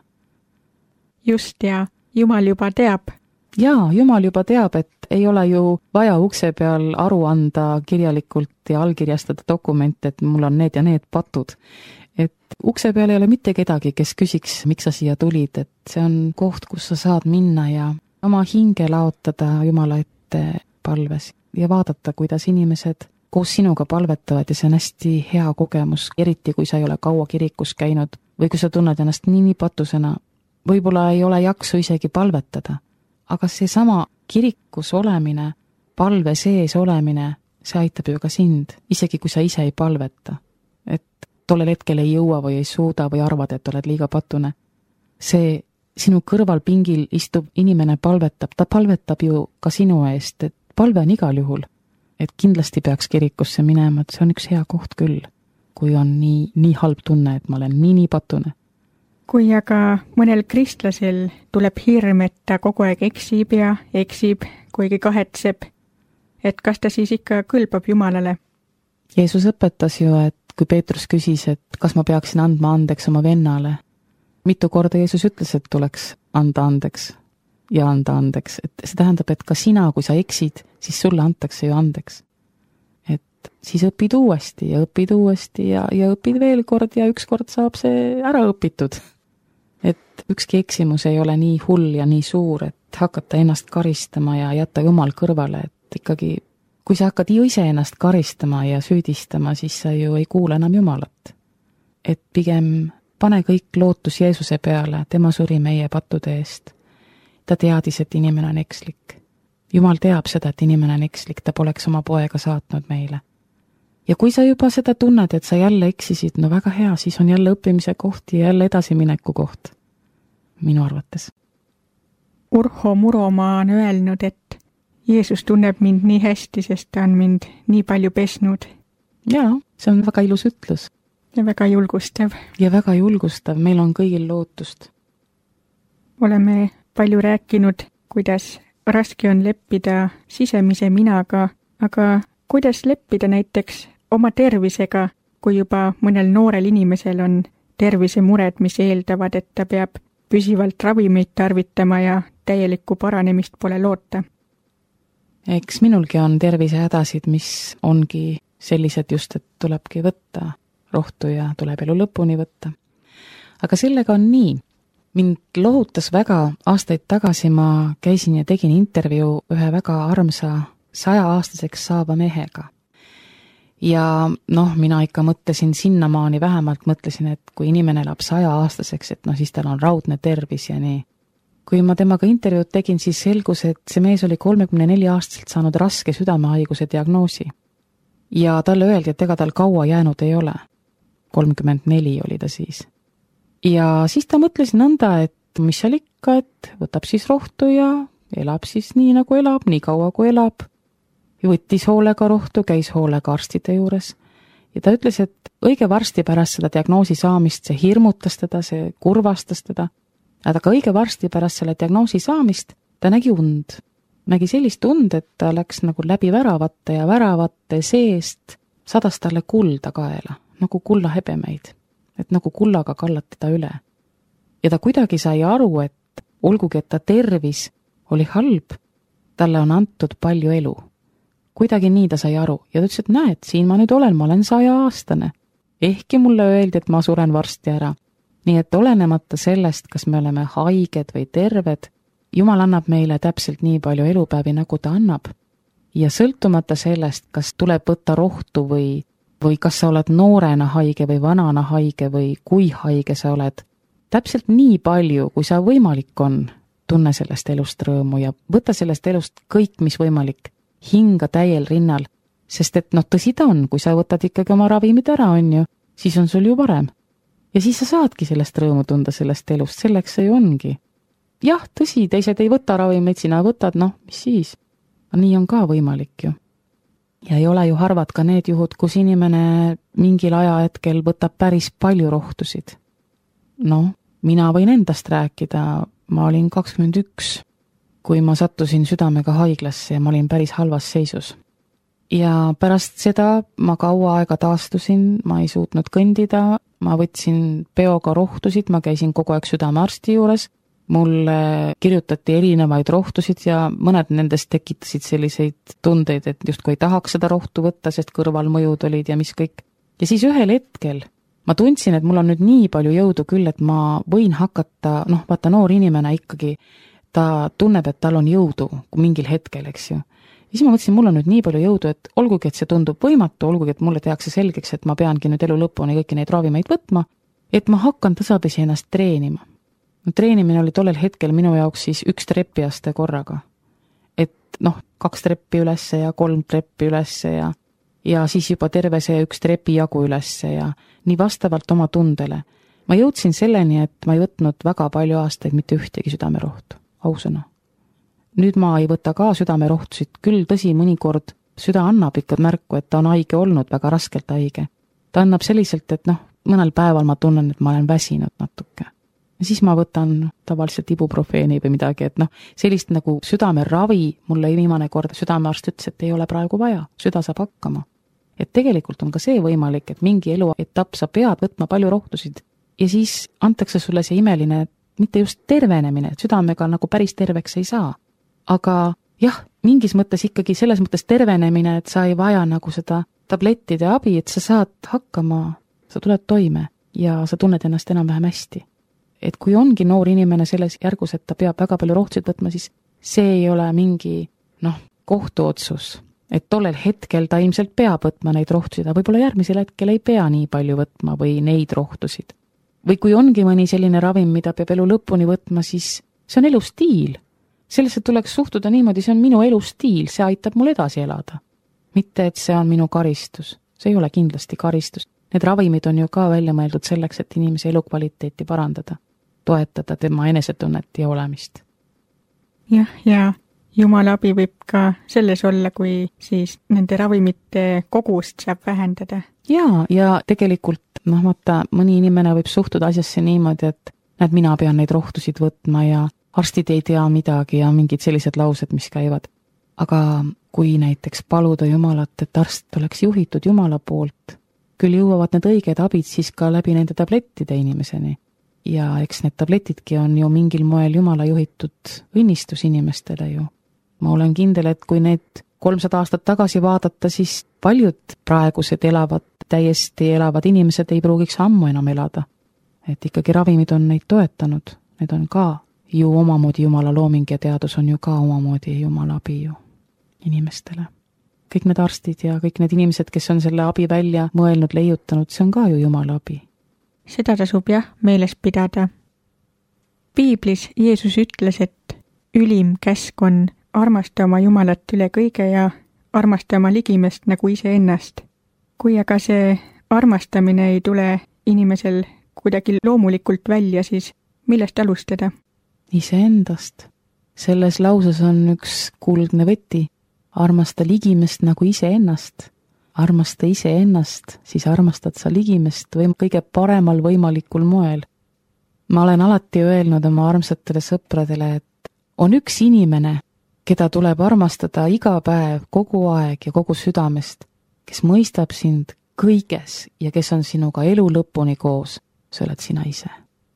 Just, ja Jumal juba teab. Jaa, Jumal juba teab, et ei ole ju vaja ukse peal aru anda kirjalikult ja allkirjastada dokumente, et mul on need ja need patud. Et ukse peal ei ole mitte kedagi, kes küsiks, miks sa siia tulid, et see on koht, kus sa saad minna ja oma hinge laotada Jumala ette palves ja vaadata, kuidas inimesed koos sinuga palvetavad ja see on hästi hea kogemus, eriti kui sa ei ole kaua kirikus käinud või kui sa tunned ennast nii patusena, võib-olla ei ole jaksu isegi palvetada, aga seesama kirikus olemine, palve sees olemine, see aitab ju ka sind, isegi kui sa ise ei palveta, et tollel hetkel ei jõua või ei suuda või arvad, et oled liiga patune. See sinu kõrval pingil istub inimene palvetab, ta palvetab ju ka sinu eest, et palve on igal juhul, et kindlasti peaks kirikusse minema, et see on üks hea koht küll, kui on nii halb tunne, et ma olen nii patune. Kui aga mõnel kristlasel tuleb hirm, et ta kogu aeg eksib ja eksib, kuigi kahetseb, et kas ta siis ikka kõlbab Jumalale? Jeesus õpetas ju, et kui Peetrus küsis, et kas ma peaksin andma andeks oma vennale, mitu korda Jeesus ütles, et tuleks anda andeks ja anda andeks. Et see tähendab, et ka sina, kui sa eksid, siis sulle antakse ju andeks. Et siis õpid uuesti ja õpid veel kord ja ükskord saab see ära õpitud. Et ükski eksimus ei ole nii hull ja nii suur, et hakata ennast karistama ja jätta Jumal kõrvale, et ikkagi kui sa hakkad ise ennast karistama ja süüdistama, siis sa ju ei kuule enam Jumalat. Et pigem pane kõik lootus Jeesuse peale, tema suri meie pattude eest. Ta teadis, et inimene on ekslik. Jumal teab seda, et inimene on ekslik, ta poleks oma poega saatnud meile. Ja kui sa juba seda tunned, et sa jälle eksisid, no väga hea, siis on jälle õppimise koht ja jälle edasimineku koht. Minu arvates. Urho Muromaa on öelnud, et Jeesus tunneb mind nii hästi, sest ta on mind nii palju pesnud. Jaa, see on väga ilus ütlus. Ja väga julgustav. Ja väga julgustav, meil on kõigil lootust. Oleme palju rääkinud, kuidas raske on leppida sisemise minaga, aga kuidas leppida näiteks oma tervisega, kui juba mõnel noorel inimesel on tervisemured, mis eeldavad, et ta peab püsivalt ravimeid tarvitama ja täielikku paranemist pole loota. Eks minulgi on tervisehädasid, mis ongi sellised just, et tulebki võtta rohtu ja tuleb elu lõpuni võtta. Aga sellega on nii. Mind lohutas väga aastaid tagasi, ma käisin ja tegin intervjuu ühe väga armsa 100-aastaseks saava mehega. Ja mina ikka mõtlesin sinnamaani, vähemalt mõtlesin, et kui inimene elab 100-aastaseks, et siis tal on raudne tervis ja nii. Kui ma temaga intervjuud tegin, siis selgus, et see mees oli 34-aastaselt saanud raske südamehaiguse diagnoosi. Ja talle öeldi, et ega tal kaua jäänud ei ole. 34 oli ta siis. Ja siis ta mõtles nõnda, et mis seal ikka, et võtab siis rohtu ja elab siis nii nagu elab, nii kaua kui elab. Ja võttis hoolega rohtu, käis hoolega arstide juures. Ja ta ütles, et õige varsti pärast seda diagnoosi saamist see hirmutas teda, see kurvastas teda. Aga õige varsti pärast selle diagnoosi saamist ta nägi und. Nägi sellist und, et ta läks nagu läbi väravate ja väravate seest sadas talle kulda kaela, nagu kullahebemeid. Et nagu kullaga kallati ta üle. Ja ta kuidagi sai aru, et olgugi, et ta tervis oli halb, talle on antud palju elu. Kuidagi nii ta sai aru ja ta ütles, et näed, siin ma nüüd olen, ma olen 100-aastane. Ehkki mulle öeldi, et ma suren varsti ära. Nii et olenemata sellest, kas me oleme haiged või terved, Jumal annab meile täpselt nii palju elupäevi, nagu ta annab. Ja sõltumata sellest, kas tuleb võtta rohtu või kas sa oled noorena haige või vanana haige või kui haige sa oled, täpselt nii palju, kui sa võimalik on, tunne sellest elust rõõmu ja võta sellest elust kõik, mis võimalik. hinga täiel rinnal, sest et tõsi ta on, kui sa võtad ikkagi oma ravimid ära, on ju, siis on sul ju parem. Ja siis sa saadki sellest rõõmu tunda sellest elust, selleks see ju ongi. Jah, tõsi, teised ei võta ravimeid, sina võtad, mis siis? Nii on ka võimalik ju. Ja ei ole ju harvad ka need juhud, kus inimene mingil ajahetkel võtab päris palju rohtusid. Mina võin endast rääkida, ma olin 21, kui ma sattusin südamega haiglasse ja ma olin päris halvas seisus. Ja pärast seda ma kaua aega taastusin, ma ei suutnud kõndida, ma võtsin peoga rohtusid, ma käisin kogu aeg südamearsti juures, mulle kirjutati erinevaid rohtusid ja mõned nendest tekitasid selliseid tundeid, et justkui ei tahaks seda rohtu võtta, sest kõrvalmõjud olid ja mis kõik. Ja siis ühel hetkel ma tundsin, et mul on nüüd nii palju jõudu küll, et ma võin hakata, vaata noor inimene ikkagi, ta tunneb, et tal on jõudu mingil hetkel, eks ju. Ja siis ma mõtlesin, mul on nüüd nii palju jõudu, et olgugi, et see tundub võimatu, olgugi, et mulle tehakse selgeks, et ma peangi nüüd elu lõpuni kõiki neid ravimeid võtma, et ma hakkan tasapisi ennast treenima. Treenimine oli tollel hetkel minu jaoks siis 1 trepiaste korraga. Et 2 treppi ülesse ja 3 treppi ülesse ja siis juba terve see 1 trepi jagu ülesse ja nii vastavalt oma tundele. Ma jõudsin selleni, et ma ei võtnud väga palju aastaid mitte ühtegi südamerohtu, ausõna. Nüüd ma ei võta ka südamerohtusid, küll tõsi mõnikord süda annab ikka märku, et ta on haige olnud, väga raskelt haige. Ta annab selliselt, et mõnel päeval ma tunnen, et ma olen väsinud natuke. Ja siis ma võtan tavaliselt ibuprofeeni või midagi, et sellist nagu südameravi mulle viimane kord südamearst ütles, et ei ole praegu vaja, süda saab hakkama. Et tegelikult on ka see võimalik, et mingi eluetapp sa pead võtma palju rohtusid ja siis antakse sulle see imeline, mitte just tervenemine, et südamega nagu päris terveks ei saa. Aga jah, mingis mõttes ikkagi selles mõttes tervenemine, et sa ei vaja nagu seda tablettide abi, et sa saad hakkama, sa tuled toime ja sa tunned ennast enam-vähem hästi. Et kui ongi noor inimene selles järgus, et ta peab väga palju rohtusid võtma, siis see ei ole mingi kohtuotsus. Et tollel hetkel ta ilmselt peab võtma neid rohtusid, aga võib-olla järgmisel hetkel ei pea nii palju võtma või neid rohtusid. Või kui ongi mõni selline ravim, mida peab elu lõpuni võtma, siis see on elustiil. Sellesse tuleks suhtuda niimoodi, see on minu elustiil, see aitab mul edasi elada. Mitte, et see on minu karistus. See ei ole kindlasti karistus. Need ravimid on ju ka välja mõeldud selleks, et inimese elukvaliteeti parandada, toetada tema enesetunnet ja olemist. Jah, ja Jumala abi võib ka selles olla, kui siis nende ravimite kogust saab vähendada. Ja tegelikult, vaata, mõni inimene võib suhtuda asjasse niimoodi, et näed, mina pean neid rohtusid võtma ja arstid ei tea midagi ja mingid sellised laused, mis käivad. Aga kui näiteks paluda Jumalat, et arst oleks juhitud Jumala poolt, küll jõuavad need õiged abid siis ka läbi nende tablettide inimeseni. Ja eks need tabletidki on ju mingil moel Jumala juhitud õnnistus inimestele ju. Ma olen kindel, et kui need 300 aastat tagasi vaadata, siis paljud praegused täiesti elavad inimesed ei pruugiks ammu enam elada. Et ikkagi ravimid on neid toetanud, need on ka ju omamoodi Jumala looming ja teadus on ju ka omamoodi Jumala abi ju inimestele. Kõik need arstid ja kõik need inimesed, kes on selle abi välja mõelnud, leiutanud, see on ka ju Jumala abi. Seda tasub jah meeles pidada. Piiblis Jeesus ütles, et ülim käsk on armasta oma Jumalat üle kõige ja armasta oma ligimest nagu iseennast. Kui aga see armastamine ei tule inimesel kuidagi loomulikult välja, siis millest alustada? Iseendast. Selles lauses on üks kuldne võti. Armasta ligimest nagu iseennast. Armasta iseennast, siis armastad sa ligimest kõige paremal võimalikul moel. Ma olen alati öelnud oma armsatele sõpradele, et on üks inimene, keda tuleb armastada iga päev, kogu aeg ja kogu südamest, kes mõistab sind kõiges ja kes on sinuga elu lõpuni koos, see oled sina ise.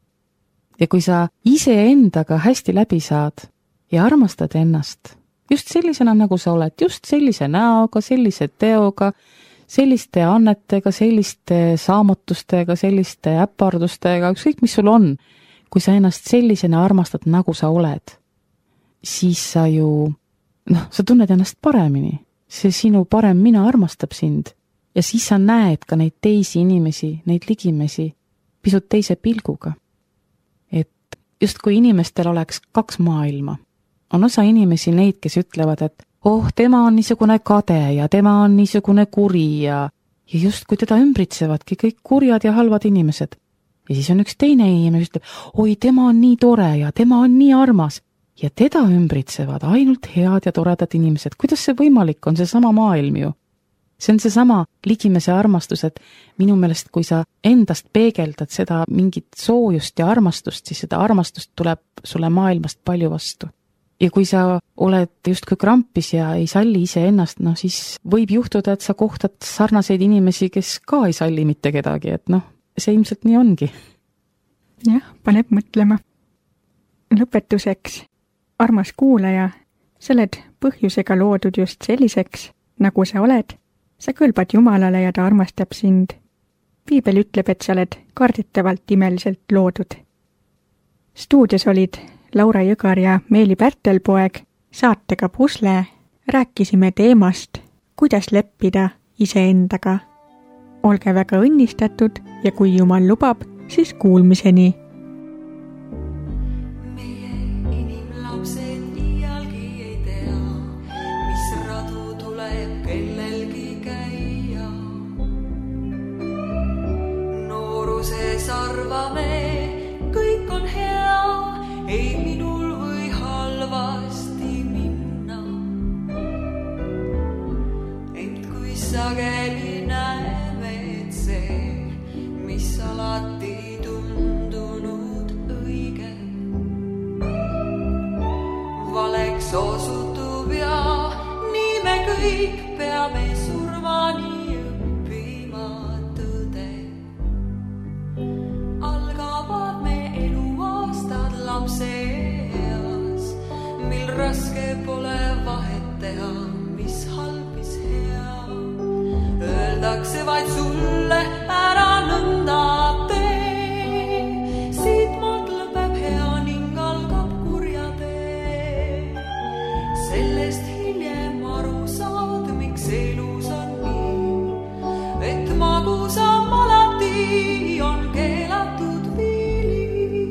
Ja kui sa iseendaga hästi läbi saad ja armastad ennast, just sellisena, nagu sa oled, just sellise näoga, sellise teoga, selliste annetega, selliste saamatustega, selliste äpardustega, ükskõik mis sul on, kui sa ennast sellisena armastad, nagu sa oled, siis sa ju, sa tunned ennast paremini. See sinu parem mina armastab sind ja siis sa näed ka neid teisi inimesi, neid ligimesi pisut teise pilguga. Et just kui inimestel oleks 2 maailma, on osa inimesi neid, kes ütlevad, et tema on niisugune kade ja tema on niisugune kuri ja justkui teda ümbritsevadki kõik kurjad ja halvad inimesed. Ja siis on üks teine inimene, ütleb, oi, tema on nii tore ja tema on nii armas ja teda ümbritsevad ainult head ja toredad inimesed. Kuidas see võimalik on, see sama maailm ju? See on see sama ligimese armastus, et minu meelest, kui sa endast peegeldad seda mingit soojust ja armastust, siis seda armastust tuleb sulle maailmast palju vastu. Ja kui sa oled justkui krampis ja ei salli ise ennast, siis võib juhtuda, et sa kohtad sarnaseid inimesi, kes ka ei salli mitte kedagi, et see ilmselt nii ongi. Jah, paneb mõtlema. Lõpetuseks, armas kuulaja, sa oled põhjusega loodud just selliseks, nagu sa oled. Sa kõlbad Jumalale ja ta armastab sind. Piibel ütleb, et sa oled kardetavalt imeliselt loodud. Stuudios olid Laura Jõgar ja Meeli Pärtelpoeg saatega Pusle. Rääkisime teemast, kuidas leppida iseendaga. Olge väga õnnistatud ja kui Jumal lubab, siis kuulmiseni. Meie inimlapsed iialgi ei tea, mis radu tuleb kellelgi käia. Nooruses arvame, kõik on hea, ei minul või halvasti minna. Ent kui sageli näeme, et see, mis alati tundunud õige, valeks osutub ja nii me kõik peame surmani õppima tõde. Algavad me eluaastad lapseeas, mil raske pole vahet teha, mis halb, mis hea. Öeldakse vaid sulle ära nõnda tee, siit maad lõpeb hea ning algab kurja tee. Sellest hiljem aru saad, miks elus on nii, et magusam alati on keelatud vili.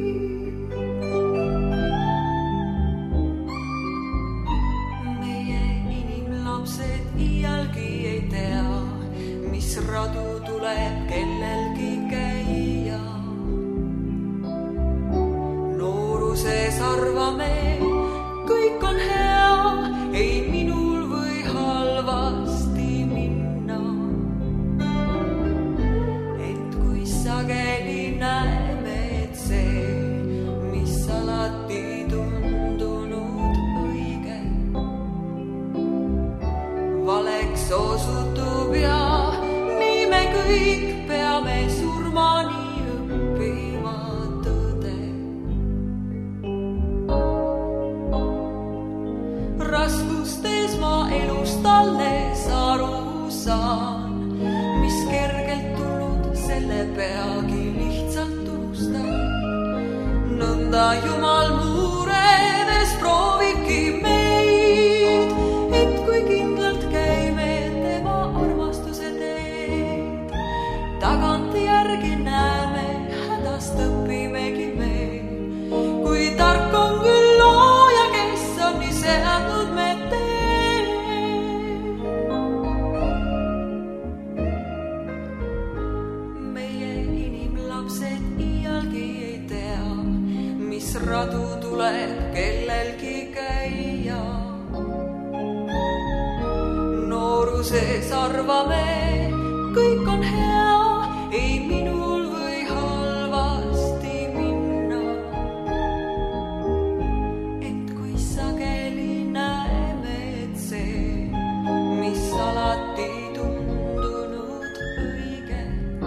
Meie inimlapsed iialgi ei tea, mis radu tuleb kellelgi käia. Nooruses arvame, kõik on hea, ei minul või halvasti minna. Et kui sageli näeme, et see, mis alati tundunud õige, valeks osutub ja nii me kõik peame surmani õppima tõde. Raskustes ma elust alles aru saan, mis kergelt tulnud, selle peagi lihtsalt unustan. Nõnda Jumal muuredes proovibki meid, et kui kindlalt käime tema armastuse teed. Tagant järgi näeme, hädast õpimegi me, kui tark on küll looja, kes on nii seadnud me teed. Meie inimlapsed iialgi ei tea, mis radu tuleb kellelgi käia. Nooruses arvame, kõik on hea, ei minul või halvasti minna. Et kui sageli näeme, et see, mis alati tundunud õige,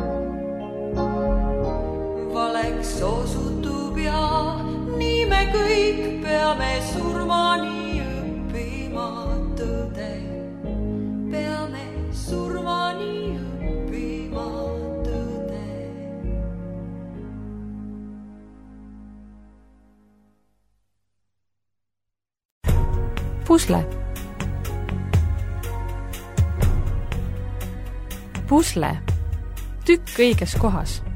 valeks osutub ja nii me kõik peame surmani õppima tõde. Peame surmani õppima tõde. Pusle. Pusle. Tükk õiges kohas.